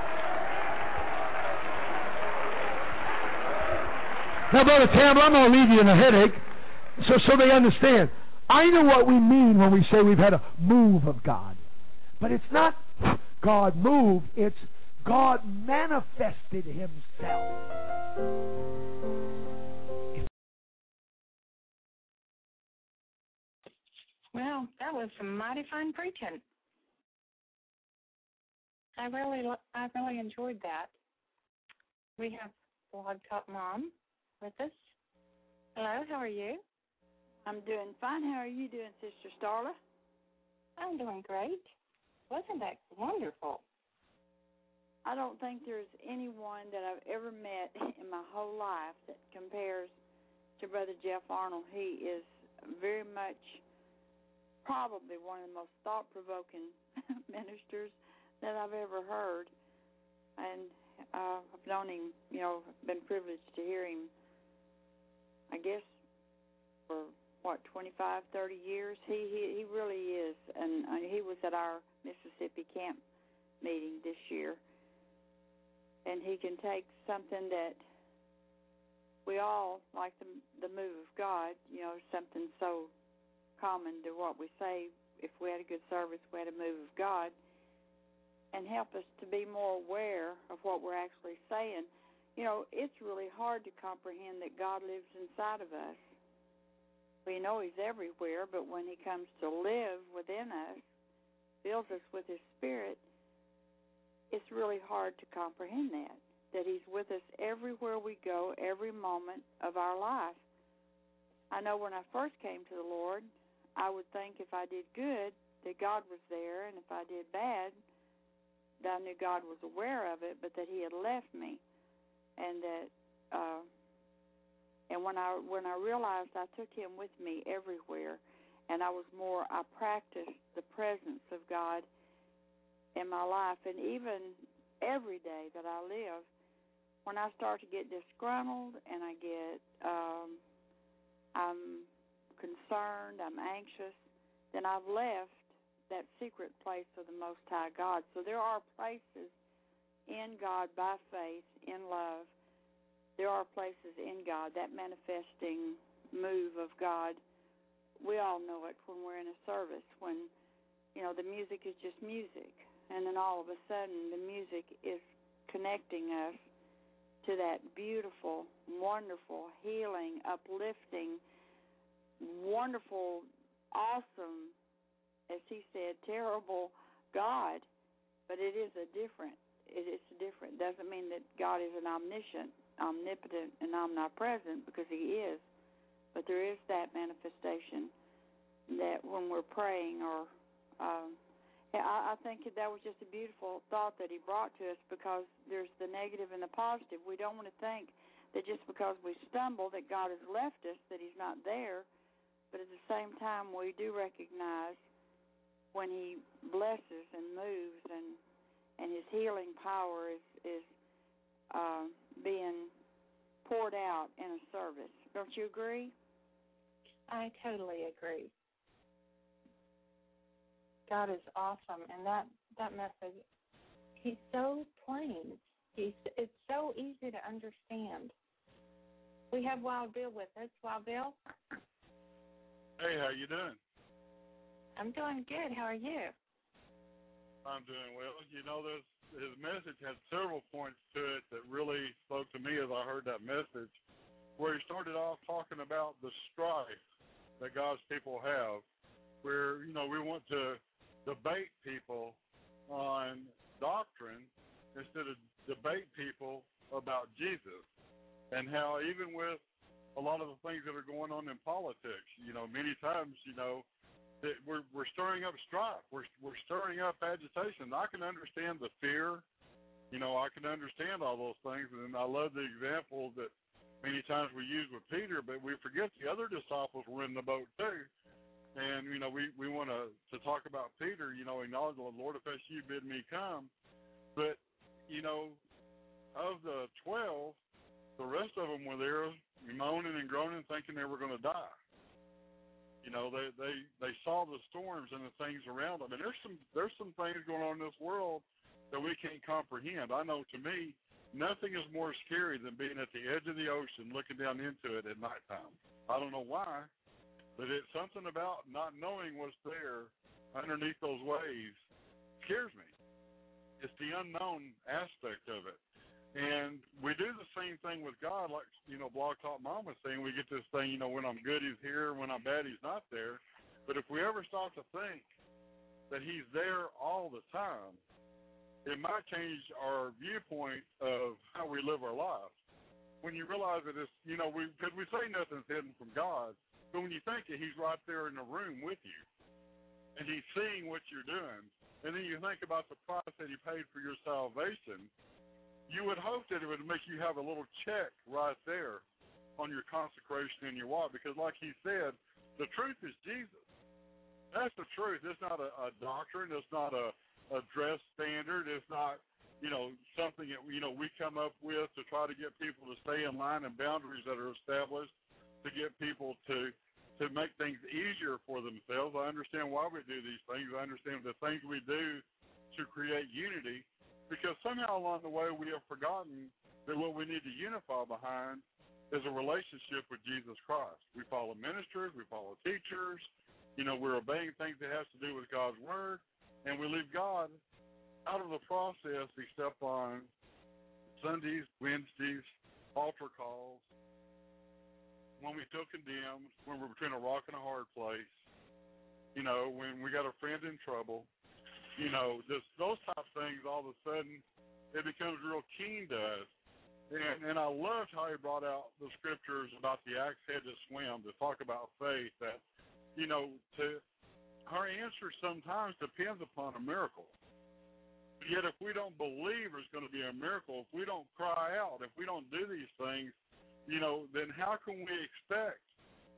Now, Brother Campbell, I'm going to leave you in a headache so, so they understand. I know what we mean when we say we've had a move of God. But it's not God moved, it's God manifested himself.
Well, that was some mighty fine preaching. I really, I really enjoyed that. We have Blog Talk Mom with us. Hello, how are you?
I'm doing fine. How are you doing, Sister Starla?
I'm doing great. Wasn't that wonderful?
I don't think there's anyone that I've ever met in my whole life that compares to Brother Jeff Arnold. He is very much probably one of the most thought-provoking ministers that I've ever heard. And uh, I've known him, you know, been privileged to hear him, I guess, for, what, twenty-five, thirty years. He he, he really is. And uh, he was at our Mississippi camp meeting this year. And he can take something that we all, like the, the move of God, you know, something so common to what we say, if we had a good service, we had a move of God, and help us to be more aware of what we're actually saying. You know, it's really hard to comprehend that God lives inside of us. We know he's everywhere, but when he comes to live within us, fills us with his Spirit, it's really hard to comprehend that, that he's with us everywhere we go, every moment of our life. I know when I first came to the Lord, I would think if I did good, that God was there, and if I did bad, that I knew God was aware of it, but that he had left me. And that, uh, and when I when I realized I took him with me everywhere, and I was more, I practiced the presence of God in my life. And even every day that I live, when I start to get disgruntled and I get, um, I'm concerned, I'm anxious, then I've left that secret place of the Most High God. So there are places in God by faith, in love. There are places in God, that manifesting move of God. We all know it when we're in a service, when, you know, the music is just music, and then all of a sudden the music is connecting us to that beautiful, wonderful, healing, uplifting, wonderful, awesome, as he said, terrible God. But it is a different, it is different. Doesn't mean that God is an omniscient, omnipotent, and omnipresent, because he is. But there is that manifestation that when we're praying, or um, I, I think that was just a beautiful thought that he brought to us, because there's the negative and the positive. We don't want to think that just because we stumble that God has left us, that he's not there. But at the same time, we do recognize when he blesses and moves, and and his healing power is, is uh, being poured out in a service. Don't you agree?
I totally agree. God is awesome, and that, that message, he's so plain. He's, it's so easy to understand. We have Wild Bill with us. Wild Bill?
Hey, how you doing?
I'm doing good. How are you?
I'm doing well. You know, this, his message had several points to it that really spoke to me as I heard that message, where he started off talking about the strife that God's people have, where, you know, we want to debate people on doctrine instead of debate people about Jesus, and how even with a lot of the things that are going on in politics, you know, many times, you know, that we're we're stirring up strife. We're we're stirring up agitation. I can understand the fear, you know, I can understand all those things, and I love the example that many times we use with Peter, but we forget the other disciples were in the boat too. And, you know, we, we want to, to talk about Peter, you know, acknowledge the Lord, if that's you, bid me come. But, you know, of the twelve, the rest of them were there moaning and groaning, thinking they were going to die. You know, they, they, they saw the storms and the things around them. And there's some there's some things going on in this world that we can't comprehend. I know, to me, nothing is more scary than being at the edge of the ocean looking down into it at nighttime. I don't know why, but it's something about not knowing what's there underneath those waves scares me. It's the unknown aspect of it. And we do the same thing with God, like, you know, Blog Talk Mom was saying. We get this thing, you know, when I'm good, he's here. When I'm bad, he's not there. But if we ever start to think that he's there all the time, it might change our viewpoint of how we live our lives. When you realize that it's, you know, we because we say nothing's hidden from God, but when you think it, he's right there in the room with you, and he's seeing what you're doing, and then you think about the price that he paid for your salvation, you would hope that it would make you have a little check right there on your consecration and your walk, because like he said, the truth is Jesus. That's the truth. It's not a, a doctrine. It's not a, a dress standard. It's not, you know, something that, you know, we come up with to try to get people to stay in line, and boundaries that are established to get people to to make things easier for themselves. I understand why we do these things. I understand the things we do to create unity, because somehow along the way we have forgotten that what we need to unify behind is a relationship with Jesus Christ. We follow ministers, we follow teachers, you know, we're obeying things that has to do with God's Word, and we leave God out of the process except on Sundays, Wednesdays, altar calls, when we feel condemned, when we're between a rock and a hard place, you know, when we got a friend in trouble, you know, just those type of things, all of a sudden, it becomes real keen to us. And, and I loved how he brought out the scriptures about the axe-headed swim to talk about faith, that, you know, to our answer sometimes depends upon a miracle. Yet if we don't believe there's going to be a miracle, if we don't cry out, if we don't do these things, you know, then how can we expect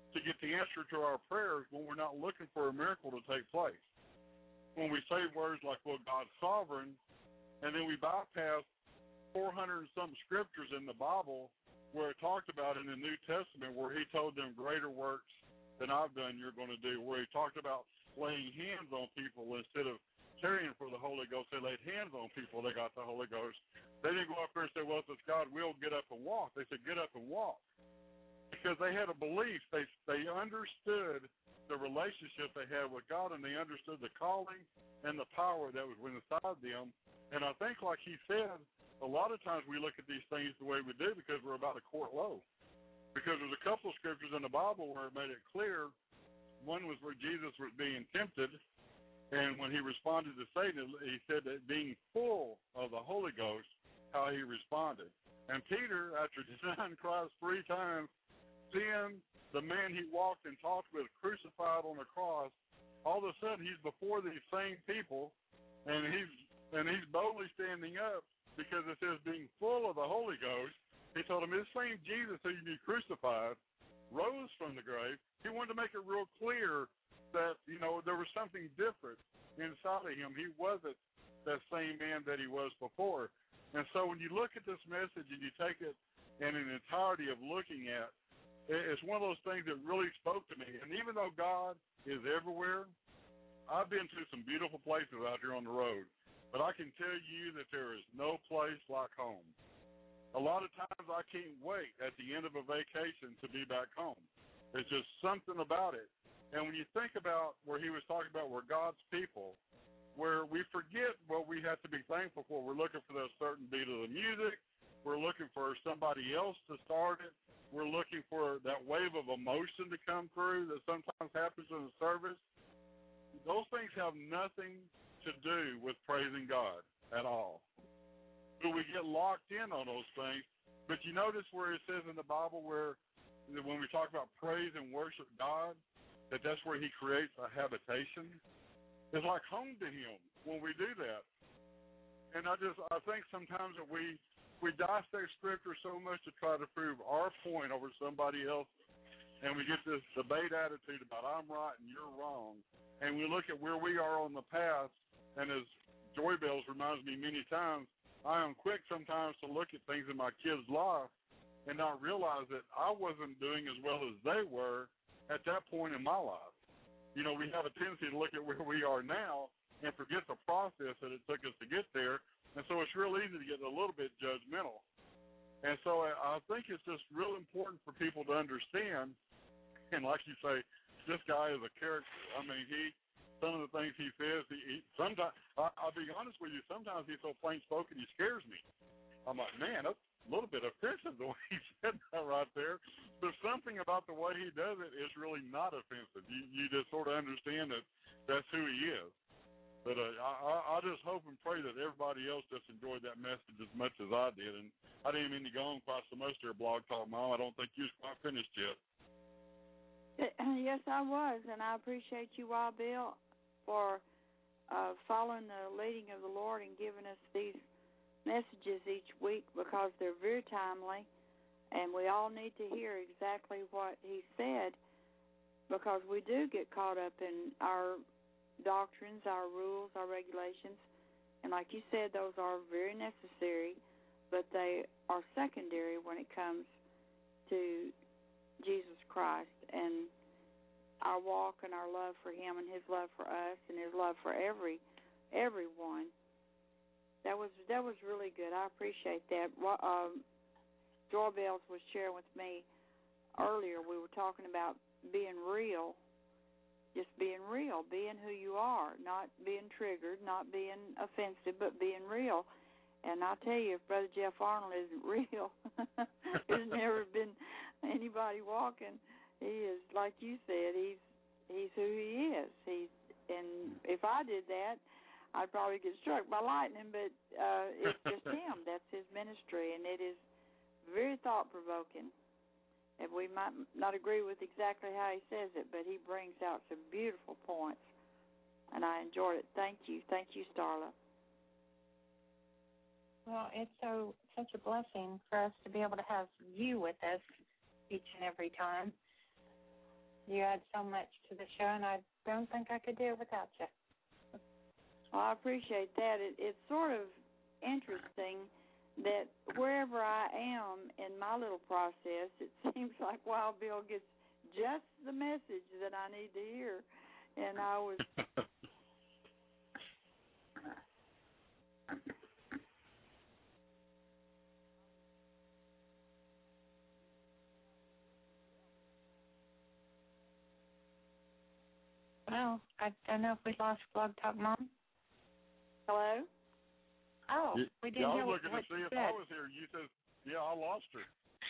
to get the answer to our prayers when we're not looking for a miracle to take place. When we say words like, well, God's sovereign, and then we bypass four hundred and some scriptures in the Bible where it talked about in the New Testament where he told them greater works than I've done you're going to do, where he talked about laying hands on people instead of tarrying for the Holy Ghost. They laid hands on people, they got the Holy Ghost. They didn't go up there and say, well, if it's God will, get up and walk. They said, get up and walk. Because they had a belief. They they understood the relationship they had with God, and they understood the calling and the power that was inside them. And I think, like he said, a lot of times we look at these things the way we do because we're about to court low. Because there's a couple of scriptures in the Bible where it made it clear. One was where Jesus was being tempted, and when he responded to Satan, he said that being full of the Holy Ghost, how he responded. And Peter, after denying Christ three times, seeing the man he walked and talked with crucified on the cross, all of a sudden he's before these same people, and he's and he's boldly standing up because it says being full of the Holy Ghost. He told him, this same Jesus who you be crucified rose from the grave. He wanted to make it real clear that, you know, there was something different inside of him. He wasn't that same man that he was before. And so when you look at this message and you take it in an entirety of looking at, it's one of those things that really spoke to me. And even though God is everywhere, I've been to some beautiful places out here on the road, but I can tell you that there is no place like home. A lot of times I can't wait at the end of a vacation to be back home. There's just something about it. And when you think about where he was talking about we're God's people, where we forget what we have to be thankful for. We're looking for that certain beat of the music. We're looking for somebody else to start it. We're looking for that wave of emotion to come through that sometimes happens in the service. Those things have nothing to do with praising God at all. But we get locked in on those things. But you notice where it says in the Bible where when we talk about praise and worship God, that that's where he creates a habitation. It's like home to him when we do that. And I just I think sometimes that we we dissect Scripture so much to try to prove our point over somebody else, and we get this debate attitude about I'm right and you're wrong. And we look at where we are on the path, and as Joy Bells reminds me many times, I am quick sometimes to look at things in my kids' life and not realize that I wasn't doing as well as they were at that point in my life. You know, we have a tendency to look at where we are now and forget the process that it took us to get there. And so it's real easy to get a little bit judgmental. And so I, I think it's just real important for people to understand. And like you say, this guy is a character. I mean, he, some of the things he says, he, he sometimes, I, I'll be honest with you, sometimes he's so plain spoken, he scares me. I'm like, man, that's a little bit offensive the way he said that right there. But something about the way he does it is really not offensive. You, you just sort of understand that that's who he is. But uh, I, I just hope and pray that everybody else just enjoyed that message as much as I did. And I didn't mean to go on quite so much there, Blog Talk Mom. I don't think you was quite finished yet.
Yes, I was, and I appreciate you, Wild Bill, for uh, following the leading of the Lord and giving us these messages each week because they're very timely, and we all need to hear exactly what he said because we do get caught up in our doctrines, our rules, our regulations, and like you said, those are very necessary, but they are secondary when it comes to Jesus Christ and our walk and our love for him and his love for us and his love for every everyone. That was that was really good. I appreciate that. Um, Joy Bells was sharing with me earlier. We were talking about being real, just being real, being who you are, not being triggered, not being offensive, but being real. And I'll tell you, if Brother Jeff Arnold isn't real, there's never been anybody walking. He is, like you said, he's he's who he is. He's, and if I did that, I'd probably get struck by lightning, but uh, it's just him. That's his ministry, and it is very thought-provoking. And we might not agree with exactly how he says it, but he brings out some beautiful points, and I enjoyed it. Thank you. Thank you, Starla.
Well, it's so such a blessing for us to be able to have you with us each and every time. You add so much to the show, and I don't think I could do it without you.
Well, I appreciate that. It, it's sort of interesting that wherever I am in my little process, it seems like Wild Bill gets just the message that I need to hear. And I was...
Well, I don't know if we lost Blog Talk Mom.
Hello?
Oh, we didn't
yeah,
hear
I was
what,
looking
what
to see
you
if
said.
I was here. You said, yeah, I lost her.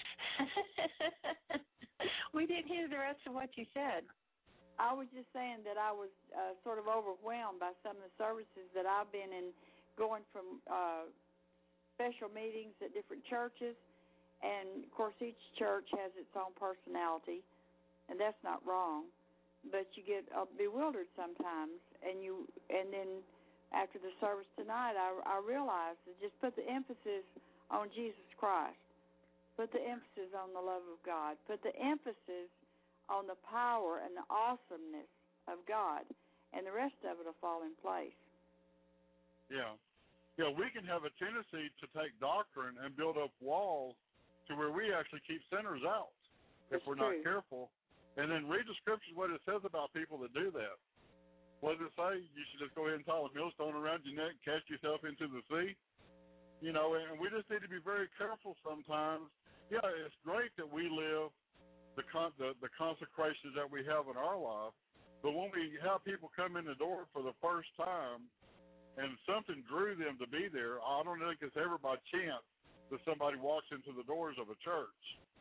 We didn't hear the rest of what you said.
I was just saying that I was uh, sort of overwhelmed by some of the services that I've been in, going from uh, special meetings at different churches. And, of course, each church has its own personality, and that's not wrong. But you get uh, bewildered sometimes, and you, and then after the service tonight, I, I realized to just put the emphasis on Jesus Christ, put the emphasis on the love of God, put the emphasis on the power and the awesomeness of God, and the rest of it will fall in place.
Yeah. Yeah, we can have a tendency to take doctrine and build up walls to where we actually keep sinners out if
That's
we're
true.
not careful. And then read the scriptures, what it says about people that do that. What does it say? You should just go ahead and tie a millstone around your neck, cast yourself into the sea. You know, and we just need to be very careful sometimes. Yeah, it's great that we live the con- the, the consecrations that we have in our life, but when we have people come in the door for the first time and something drew them to be there, I don't think it's ever by chance that somebody walks into the doors of a church.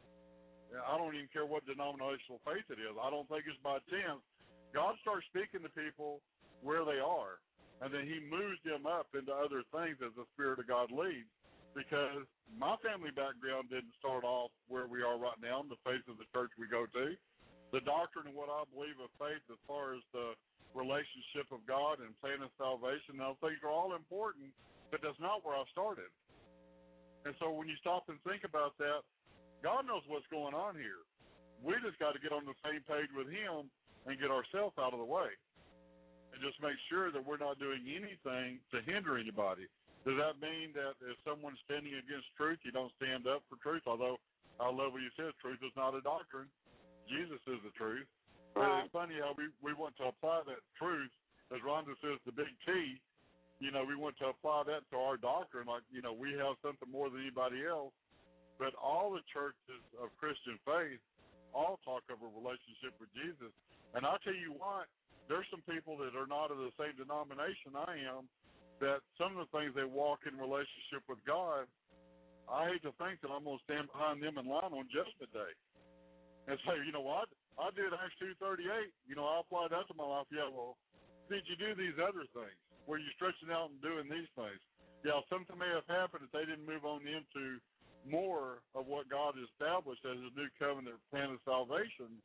I don't even care what denominational faith it is. I don't think it's by chance. God starts speaking to people where they are, and then he moves them up into other things as the Spirit of God leads. Because my family background didn't start off where we are right now in the faith of the church we go to. The doctrine and what I believe of faith as far as the relationship of God and plan of salvation, those things are all important, but that's not where I started. And so when you stop and think about that, God knows what's going on here. We just got to get on the same page with him and get ourselves out of the way and just make sure that we're not doing anything to hinder anybody. Does that mean that if someone's standing against truth, you don't stand up for truth? Although I love what you said, truth is not a doctrine. Jesus is the truth.
Right.
But it's funny how we, we want to apply that truth, as Rhonda says, the big T. You know, we want to apply that to our doctrine, like, you know, we have something more than anybody else. But all the churches of Christian faith all talk of a relationship with Jesus. And I'll tell you what, there's some people that are not of the same denomination I am, that some of the things they walk in relationship with God, I hate to think that I'm going to stand behind them in line on Judgment Day and say, you know what, I did Acts two thirty-eight. You know, I applied that to my life. Yeah, well, did you do these other things? Were you stretching out and doing these things? Yeah, something may have happened if they didn't move on into more of what God established as a new covenant plan of salvation.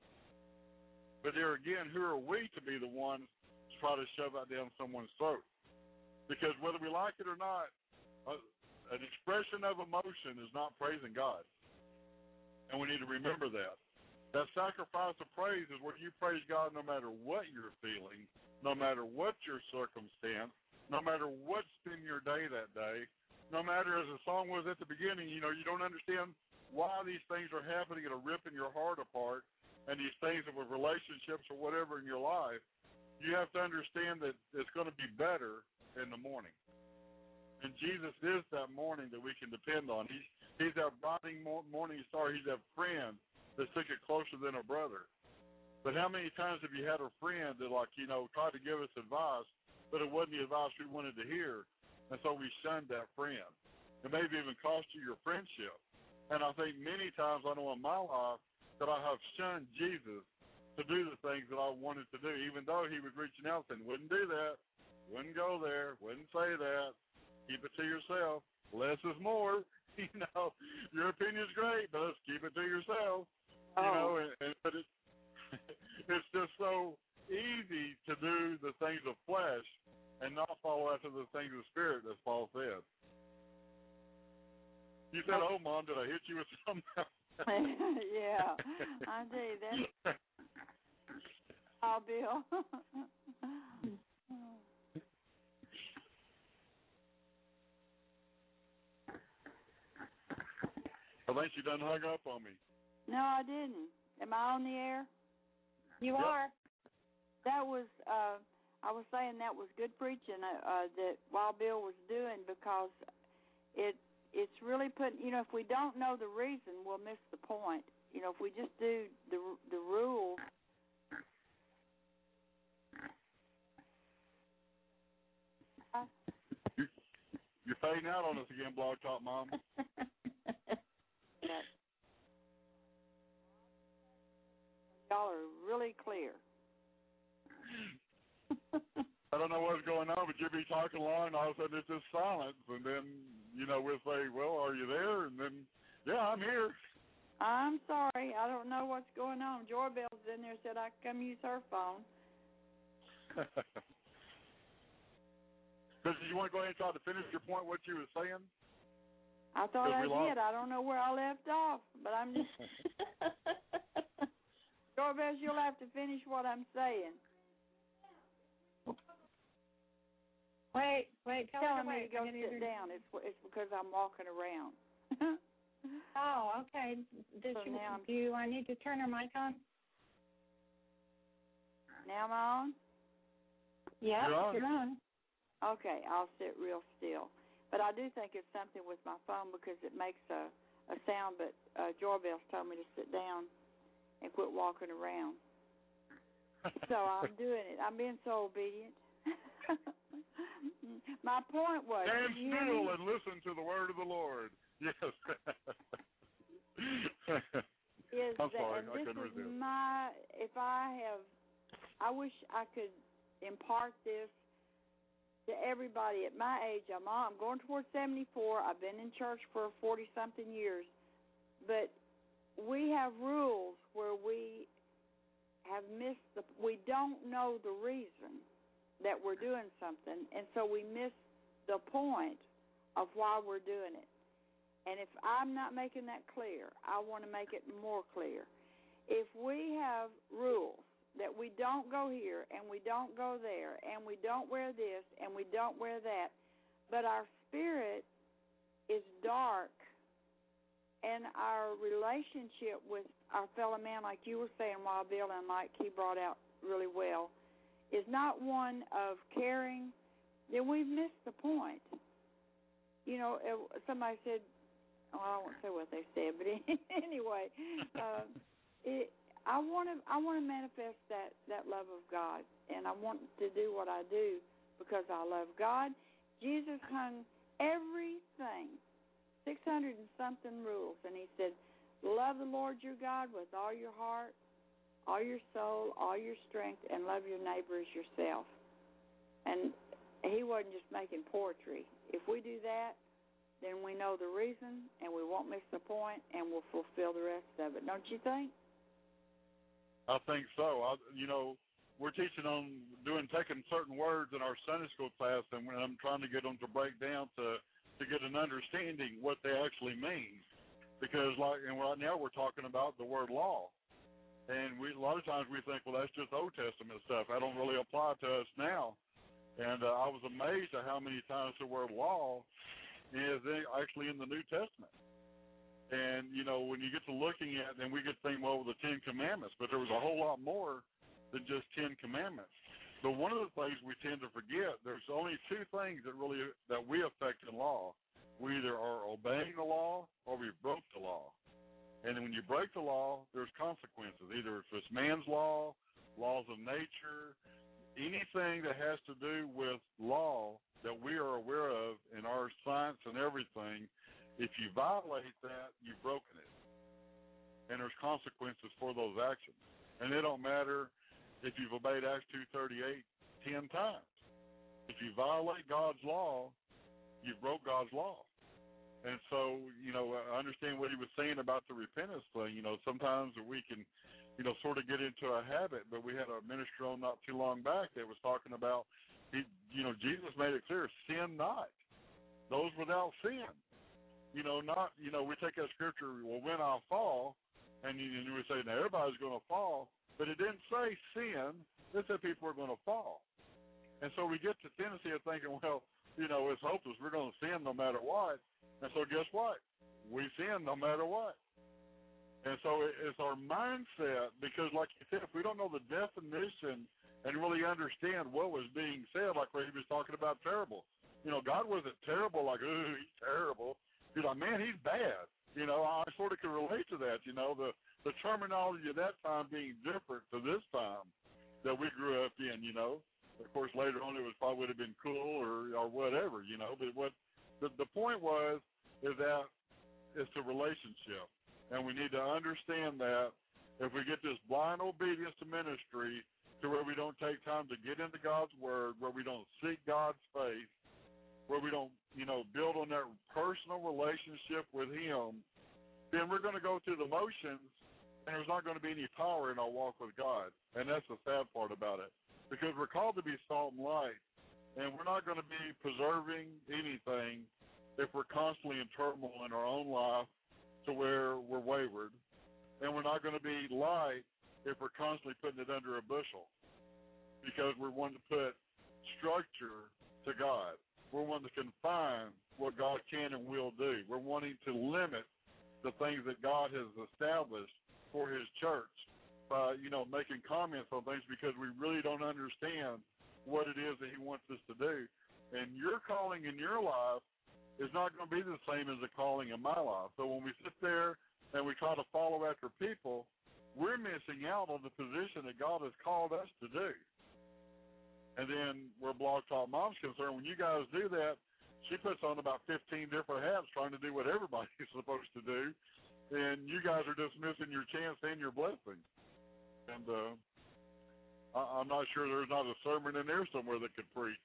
But there again, who are we to be the ones to try to shove that down someone's throat? Because whether we like it or not, uh, an expression of emotion is not praising God. And we need to remember that. That sacrifice of praise is where you praise God no matter what you're feeling, no matter what your circumstance, no matter what's been your day that day, no matter, as the song was at the beginning, you know, you don't understand why these things are happening and are ripping your heart apart, and these things with relationships or whatever in your life, you have to understand that it's going to be better in the morning. And Jesus is that morning that we can depend on. He's, he's that bright morning star. He's that friend that's thinking closer than a brother. But how many times have you had a friend that, like, you know, tried to give us advice, but it wasn't the advice we wanted to hear, and so we shunned that friend? It maybe even cost you your friendship. And I think many times I know in my life that I have shunned Jesus to do the things that I wanted to do, even though he was reaching out saying, wouldn't do that, wouldn't go there, wouldn't say that, keep it to yourself, less is more. You know, your opinion's great, but let's keep it to yourself. You
oh.
know, and, and but it's it's just so easy to do the things of flesh and not follow after the things of spirit, as Paul said. You said, "Oh, Mom, did I hit you with something?"
Yeah, I do. That's Oh, Bill.
I think you done hung up on me.
No, I didn't. Am I on the air?
You
Yep.
are.
That was, uh, I was saying that was good preaching uh, uh, that Wild Bill was doing, because it it's really putting, you know, if we don't know the reason, we'll miss the point. You know, if we just do the the rules.
You, you're fading out on us again, Blog Talk Mom.
Y'all are really clear.
I don't know what's going on, but you'll be talking along, and all of a sudden it's just silence, and then, you know, we'll say, well, are you there? And then, yeah, I'm here.
I'm sorry. I don't know what's going on. Joy Bell's in there, said I could come use her phone.
Because you want to go ahead and try to finish your point, what you were saying?
I thought I
lost.
did. I don't know where I left off, but I'm just... Joy Bell, you'll have to finish what I'm saying.
Wait, wait, tell
Telling
her
me
to
to go
wait.
sit down. It's, it's because I'm walking around.
Oh, okay. Did
So
you,
now I'm-
do you, I need to turn her mic on?
Now am I on?
Yeah,
You're on.
you're on.
Okay, I'll sit real still. But I do think it's something with my phone because it makes a, a sound, but uh, Joy Bell's told me to sit down and quit walking around. So I'm doing it. I'm being so obedient. My point was...
Stand
you hear
still
me?
and listen to the word of the Lord. Yes.
Is
I'm
that,
sorry,
and
I
this
couldn't
is
resist.
my, if I have, I wish I could impart this to everybody at my age. I'm on, I'm going towards seventy-four. I've been in church for forty-something years. But we have rules where we have missed the, we don't know the reason that we're doing something, and so we miss the point of why we're doing it. And if I'm not making that clear, I want to make it more clear. If we have rules that we don't go here and we don't go there and we don't wear this and we don't wear that, but our spirit is dark and our relationship with our fellow man, like you were saying, Wild Bill, and like he brought out really well, is not one of caring, then we've missed the point. You know, it, somebody said, oh, I won't say what they said, but anyway, uh, it, I want to I want to manifest that, that love of God, and I want to do what I do because I love God. Jesus hung everything, six hundred and something rules, and he said, love the Lord your God with all your heart, all your soul, all your strength, and love your neighbor as yourself. And he wasn't just making poetry. If we do that, then we know the reason, and we won't miss the point, and we'll fulfill the rest of it. Don't you think?
I think so. I, you know, we're teaching on doing taking certain words in our Sunday school class, and I'm trying to get them to break down to to get an understanding what they actually mean. Because, like, and right now we're talking about the word law, and we a lot of times we think, well, that's just Old Testament stuff. That don't really apply to us now. And uh, I was amazed at how many times the word law is actually in the New Testament. And, you know, when you get to looking at it, then we get to think, well, the Ten Commandments, but there was a whole lot more than just Ten Commandments. But one of the things we tend to forget, there's only two things that really, that we affect in law. We either are obeying the law or we broke the law. And when you break the law, there's consequences. Either if it's man's law, laws of nature, anything that has to do with law that we are aware of in our science and everything, if you violate that, you've broken it. And there's consequences for those actions. And it don't matter if you've obeyed Acts two thirty-eight ten times. If you violate God's law, you've broke God's law. And so, you know, I understand what he was saying about the repentance thing. You know, sometimes we can, you know, sort of get into a habit, but we had a minister on not too long back that was talking about, he, you know, Jesus made it clear, sin not. Those without sin. You know, not, you know, we take that scripture, well, when I fall, and you, and you would say, now everybody's going to fall. But it didn't say sin. It said people were going to fall. And so we get the tendency of thinking, well, you know, it's hopeless. We're going to sin no matter what. And so guess what? We sin no matter what. And so it's our mindset, because like you said, if we don't know the definition and really understand what was being said, like what he was talking about, terrible. You know, God wasn't terrible, like, ooh, he's terrible. He's like, man, he's bad. You know, I sort of can relate to that, you know, the, the terminology of that time being different to this time that we grew up in, you know. Of course, later on it was probably would have been cool or, or whatever, you know. But what the, the point was is that it's a relationship. And we need to understand that if we get this blind obedience to ministry to where we don't take time to get into God's Word, where we don't seek God's face, where we don't, you know, build on that personal relationship with Him, then we're going to go through the motions, and there's not going to be any power in our walk with God. And that's the sad part about it, because we're called to be salt and light, and we're not going to be preserving anything if we're constantly in turmoil in our own life to where we're wayward, and we're not going to be light if we're constantly putting it under a bushel, because we're wanting to put structure to God. We're wanting to confine what God can and will do. We're wanting to limit the things that God has established for His church by, you know, making comments on things because we really don't understand what it is that He wants us to do. And your calling in your life is not going to be the same as the calling in my life. So when we sit there and we try to follow after people, we're missing out on the position that God has called us to do. And then where Blog Talk Mom's concerned, when you guys do that, she puts on about fifteen different hats trying to do what everybody's supposed to do, and you guys are just missing your chance and your blessing. And uh, I- I'm not sure there's not a sermon in there somewhere that could preach.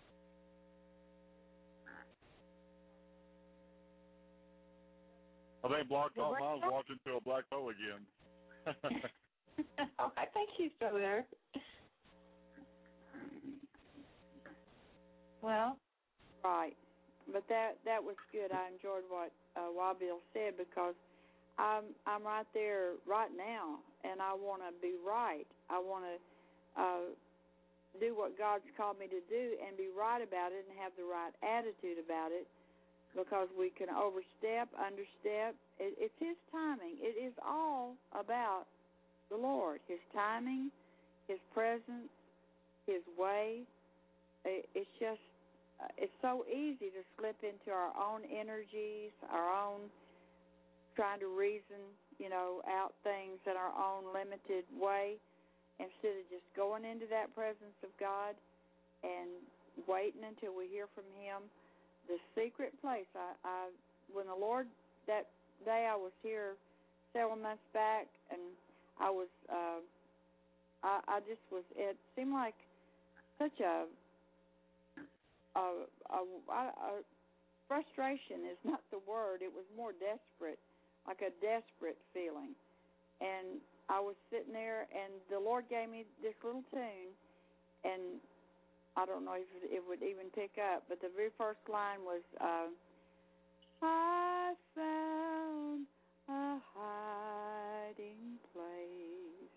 I think Blog Talk Mom's walked into a black hole again.
Oh, I think he's still there. Well,
right. But that that was good. I enjoyed what uh, Wabil said, because I'm I'm right there right now, and I want to be right. I want to uh, do what God's called me to do and be right about it and have the right attitude about it, because we can overstep, understep. It, it's His timing. It is all about the Lord, His timing, His presence, His way. It, it's just, uh, it's so easy to slip into our own energies, our own trying to reason, you know, out things in our own limited way, instead of just going into that presence of God and waiting until we hear from Him. The secret place, I, I when the Lord, that day I was here several months back, and I was, uh, I, I just was, it seemed like such a, a, a, a, frustration is not the word, it was more desperate, like a desperate feeling. And I was sitting there, and the Lord gave me this little tune, and I don't know if it would even pick up, but the very first line was, uh, I found a hiding place,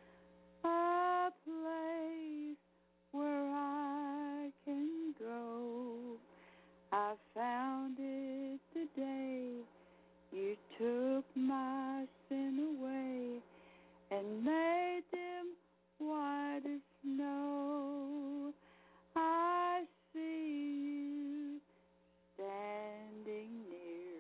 a place where I can go. I found it the day you took my sin away and made them white as snow. I see you standing near,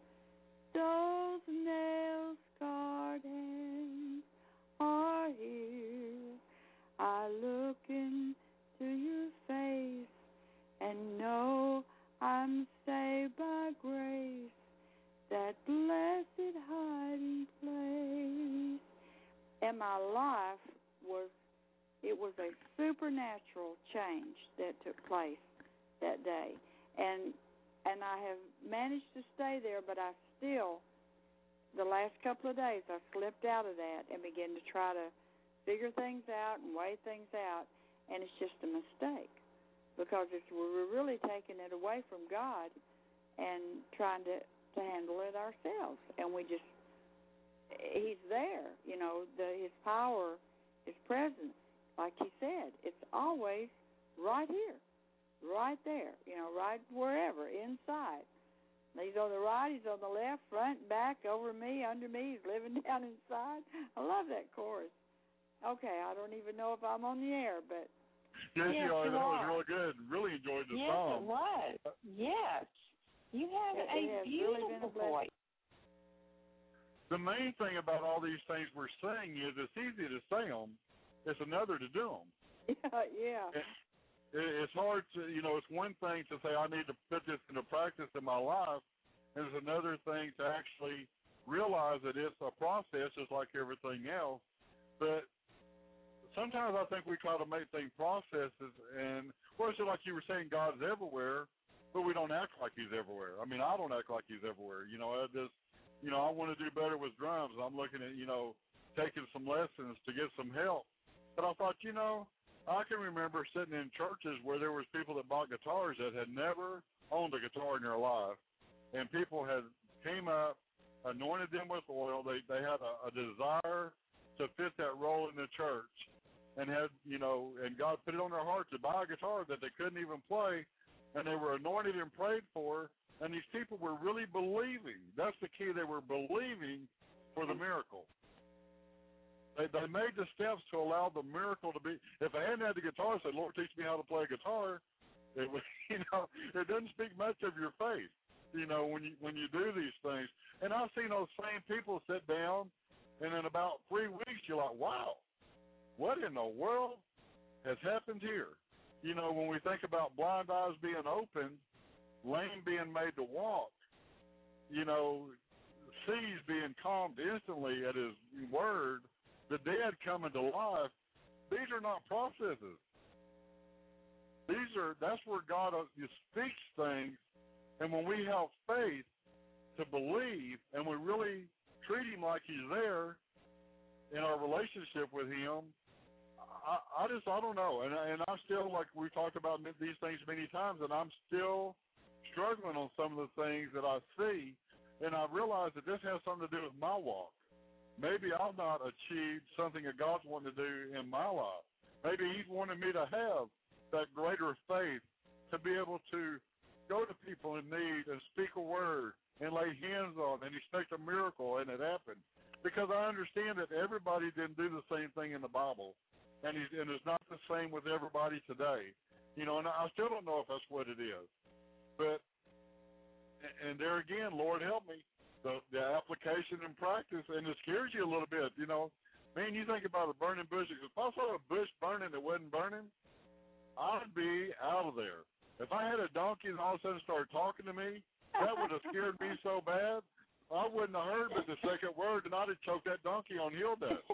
those nail-scarred hands are here. I look into your face and know I'm saved by grace, that blessed hiding place. And my life was, it was a supernatural change that took place that day. And and I have managed to stay there, but I still, the last couple of days, I slipped out of that and began to try to figure things out and weigh things out, and it's just a mistake, because it's, we're really taking it away from God and trying to, to handle it ourselves. And we just, He's there, you know, the, His power is present. Like he said, it's always right here, right there, you know, right wherever, inside. He's on the right, he's on the left, front, back, over me, under me, he's living down inside. I love that chorus. Okay, I don't even know if I'm on the air, but...
Yes,
yes
you are.
You
that
are.
was really good. Really enjoyed the
yes,
song.
Yes, it was. Yes. You have
it,
a
it
beautiful
really
voice.
The main thing about all these things we're saying is it's easy to say them. It's another to do them.
Yeah, yeah.
It, it, it's hard to, you know, it's one thing to say I need to put this into practice in my life, and it's another thing to actually realize that it's a process just like everything else. But sometimes I think we try to make things processes, and, well, it's just like you were saying, God's everywhere, but we don't act like he's everywhere. I mean, I don't act like he's everywhere. You know, I just, you know, I want to do better with drums. I'm looking at, you know, taking some lessons to get some help. But I thought, you know, I can remember sitting in churches where there was people that bought guitars that had never owned a guitar in their life, and people had came up, anointed them with oil. They they had a, a desire to fit that role in the church, and had, you know, and God put it on their heart to buy a guitar that they couldn't even play, and they were anointed and prayed for, and these people were really believing. That's the key. They were believing for the miracle. They, they made the steps to allow the miracle to be. If I hadn't had the guitar, I said, Lord, teach me how to play a guitar. It was, you know, it doesn't speak much of your faith, you know, when you when you do these things. And I've seen those same people sit down, and in about three weeks, you're like, wow, what in the world has happened here? You know, when we think about blind eyes being opened, lame being made to walk, you know, seas being calmed instantly at his word, the dead coming to life, these are not processes. These are, that's where God speaks things, and when we have faith to believe, and we really treat him like he's there in our relationship with him, I, I just, I don't know, and, and I still, like we talked about these things many times, and I'm still struggling on some of the things that I see, and I realize that this has something to do with my walk. Maybe I've not achieved something that God's wanting to do in my life. Maybe he's wanted me to have that greater faith to be able to go to people in need and speak a word and lay hands on and expect a miracle, and it happened. Because I understand that everybody didn't do the same thing in the Bible, and, he's, and it's not the same with everybody today. You know, and I still don't know if that's what it is. But, and there again, Lord help me, the, the application and practice, and it scares you a little bit, you know. Man, you think about a burning bush. If I saw a bush burning that wasn't burning, I'd be out of there. If I had a donkey and all of a sudden started talking to me, that would have scared me so bad, I wouldn't have heard but the second word, and I'd have choked that donkey on heel dust.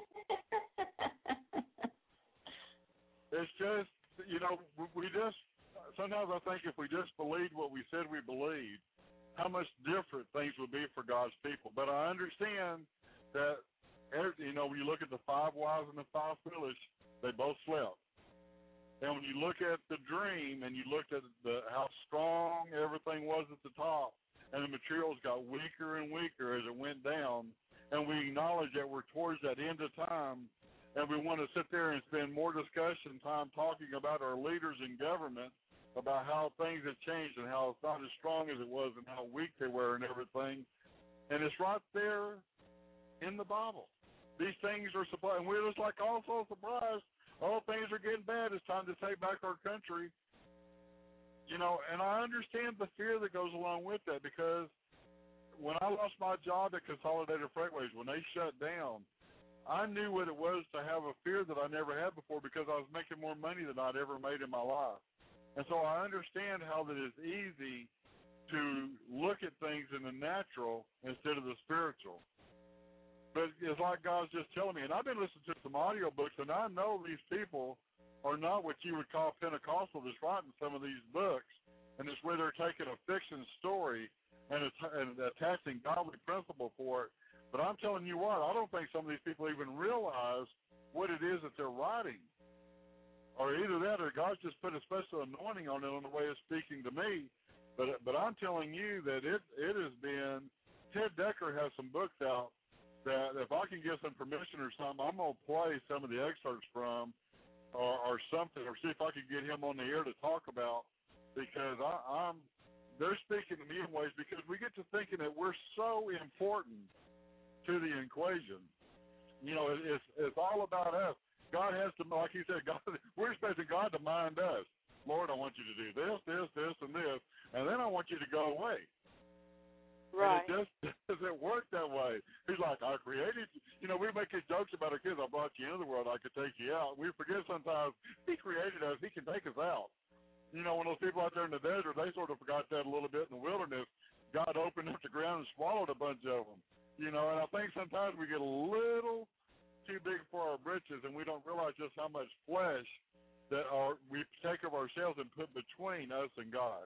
It's just, you know, we just, sometimes I think if we just believed what we said we believed, how much different things would be for God's people. But I understand that, you know, when you look at the five wise and the five foolish, they both slept. And when you look at the dream and you looked at the, how strong everything was at the top, and the materials got weaker and weaker as it went down, and we acknowledge that we're towards that end of time, and we want to sit there and spend more discussion time talking about our leaders in government, about how things have changed and how it's not as strong as it was and how weak they were and everything. And it's right there in the Bible. These things are supposed, and we're just like also surprised, oh, things are getting bad. It's time to take back our country. You know, and I understand the fear that goes along with that, because when I lost my job at Consolidated Freightways, when they shut down, I knew what it was to have a fear that I never had before, because I was making more money than I'd ever made in my life. And so I understand how that it's easy to look at things in the natural instead of the spiritual. But it's like God's just telling me, and I've been listening to some audiobooks, and I know these people are not what you would call Pentecostal that's writing some of these books, and it's where they're taking a fiction story and, att- and attaching godly principle for it. But I'm telling you what, I don't think some of these people even realize what it is that they're writing. Or either that or God's just put a special anointing on it on the way of speaking to me. But but I'm telling you that it, it has been, Ted Decker has some books out that if I can get some permission or something, I'm going to play some of the excerpts from or, or something, or see if I can get him on the air to talk about, because I, I'm they're speaking to me in ways, because we get to thinking that we're so important to the equation. You know, it, it's it's all about us. God has to, like you said, God, we're expecting God to mind us. Lord, I want you to do this, this, this, and this, and then I want you to go away.
Right.
And it just doesn't work that way. He's like, I created you. You know, we make these jokes about our kids. I brought you into the world. I could take you out. We forget sometimes He created us. He can take us out. You know, when those people out there in the desert, they sort of forgot that a little bit in the wilderness. God opened up the ground and swallowed a bunch of them. You know, and I think sometimes we get a little too big for our britches, and we don't realize just how much flesh that are, we take of ourselves and put between us and God.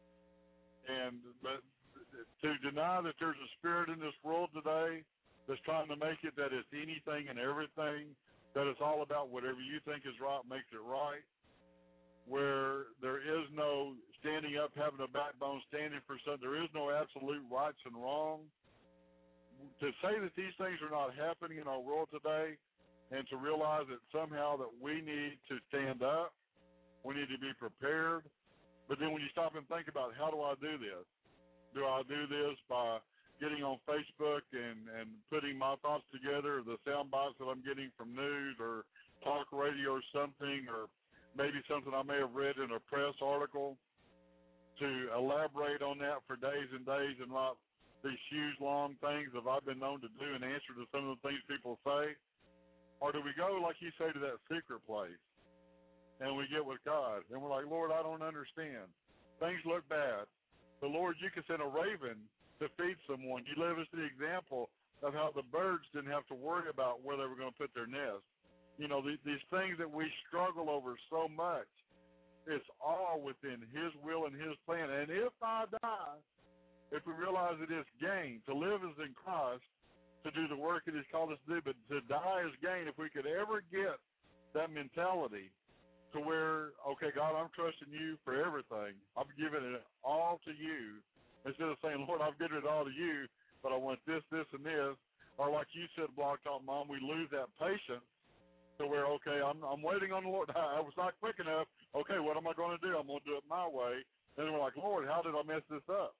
And but to deny that there's a spirit in this world today that's trying to make it that it's anything and everything, that it's all about whatever you think is right makes it right, where there is no standing up, having a backbone, standing for something. There is no absolute rights and wrong. To say that these things are not happening in our world today, and to realize that somehow that we need to stand up, we need to be prepared. But then when you stop and think about, how do I do this? Do I do this by getting on Facebook and, and putting my thoughts together, the sound bites that I'm getting from news or talk radio or something, or maybe something I may have read in a press article, to elaborate on that for days and days and not these huge, long things that I've been known to do in answer to some of the things people say? Or do we go, like you say, to that secret place and we get with God and we're like, Lord, I don't understand. Things look bad. But, Lord, you can send a raven to feed someone. You live us the example of how the birds didn't have to worry about where they were going to put their nest. You know, these, these things that we struggle over so much, it's all within His will and His plan. And if I die, if we realize it is gain, to live is in Christ, to do the work that He's called us to do, but to die is gain. If we could ever get that mentality to where, okay, God, I'm trusting you for everything. I'm giving it all to you, instead of saying, Lord, I've given it all to you, but I want this, this, and this. Or like you said, Block Talk Mom, we lose that patience to where, okay, I'm, I'm waiting on the Lord. I was not quick enough. Okay, what am I going to do? I'm going to do it my way. Then we're like, Lord, how did I mess this up?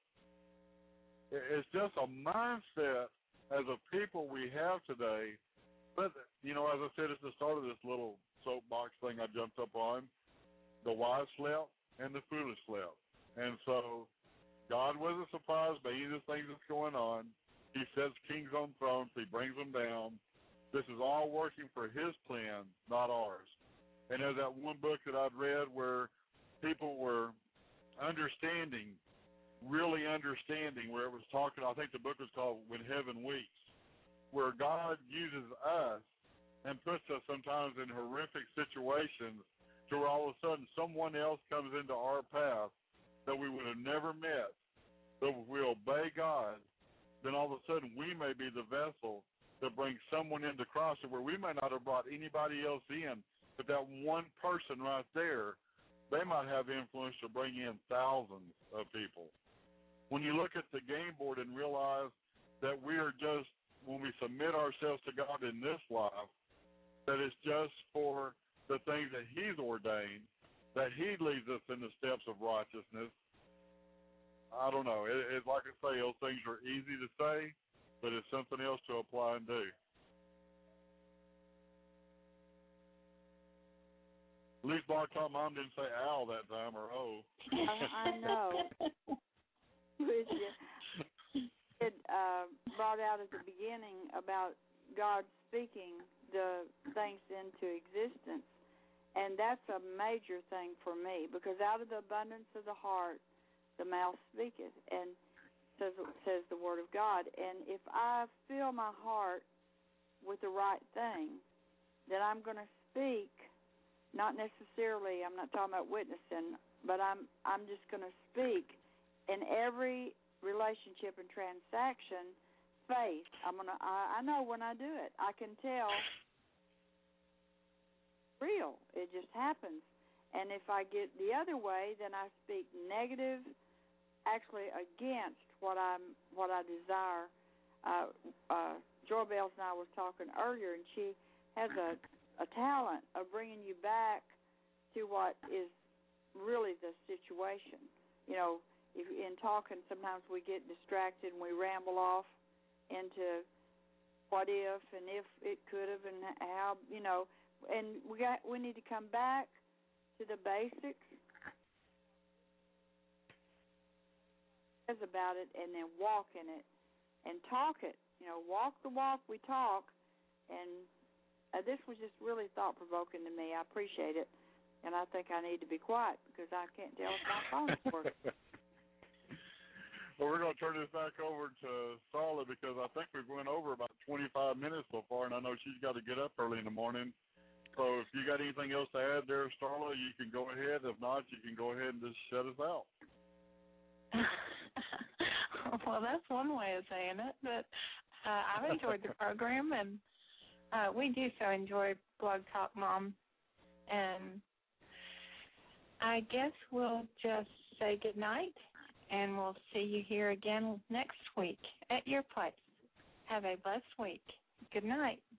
It's just a mindset as a people we have today. But, you know, as I said at the start of this little soapbox thing I jumped up on, the wise slept and the foolish slept. And so God wasn't surprised by any of the things that's going on. He sets kings on thrones. He brings them down. This is all working for His plan, not ours. And there's that one book that I'd read where people were understanding, really understanding, where it was talking, I think the book was called When Heaven Weeps, where God uses us and puts us sometimes in horrific situations to where all of a sudden someone else comes into our path that we would have never met. But if we obey God, then all of a sudden we may be the vessel that brings someone into Christ, where we may not have brought anybody else in, but that one person right there, they might have influence to bring in thousands of people. When you look at the game board and realize that we are just, when we submit ourselves to God in this life, that it's just for the things that He's ordained, that He leads us in the steps of righteousness. I don't know. It, it's like I say, those things are easy to say, but it's something else to apply and do. At least Block Talk Mom didn't say ow that time, or oh.
I, I know. Which it uh, brought out at the beginning about God speaking the things into existence. And that's a major thing for me, because out of the abundance of the heart, the mouth speaketh, and says, says the Word of God. And if I fill my heart with the right thing, then I'm going to speak, not necessarily, I'm not talking about witnessing, but I'm I'm just going to speak in every relationship and transaction, faith. I'm gonna. I, I know when I do it. I can tell. Real. It just happens. And if I get the other way, then I speak negative, actually against what I'm what I desire uh, uh, Joy Bells and I were talking earlier, and she has a, a talent of bringing you back to what is really the situation. You know, if, in talking, sometimes we get distracted and we ramble off into what if and if it could have and how, you know, and we got we need to come back to the basics about it and then walk in it and talk it. You know, walk the walk we talk. And uh, this was just really thought-provoking to me. I appreciate it. And I think I need to be quiet because I can't tell if my phone's working.
Well, we're going to turn this back over to Starla because I think we've went over about twenty-five minutes so far, and I know she's got to get up early in the morning. So if you got anything else to add there, Starla, you can go ahead. If not, you can go ahead and just shut us out.
Well, that's one way of saying it, but uh, I've enjoyed the program, and uh, we do so enjoy Blog Talk Mom. And I guess we'll just say good night, and we'll see you here again next week at your place. Have a blessed week. Good night.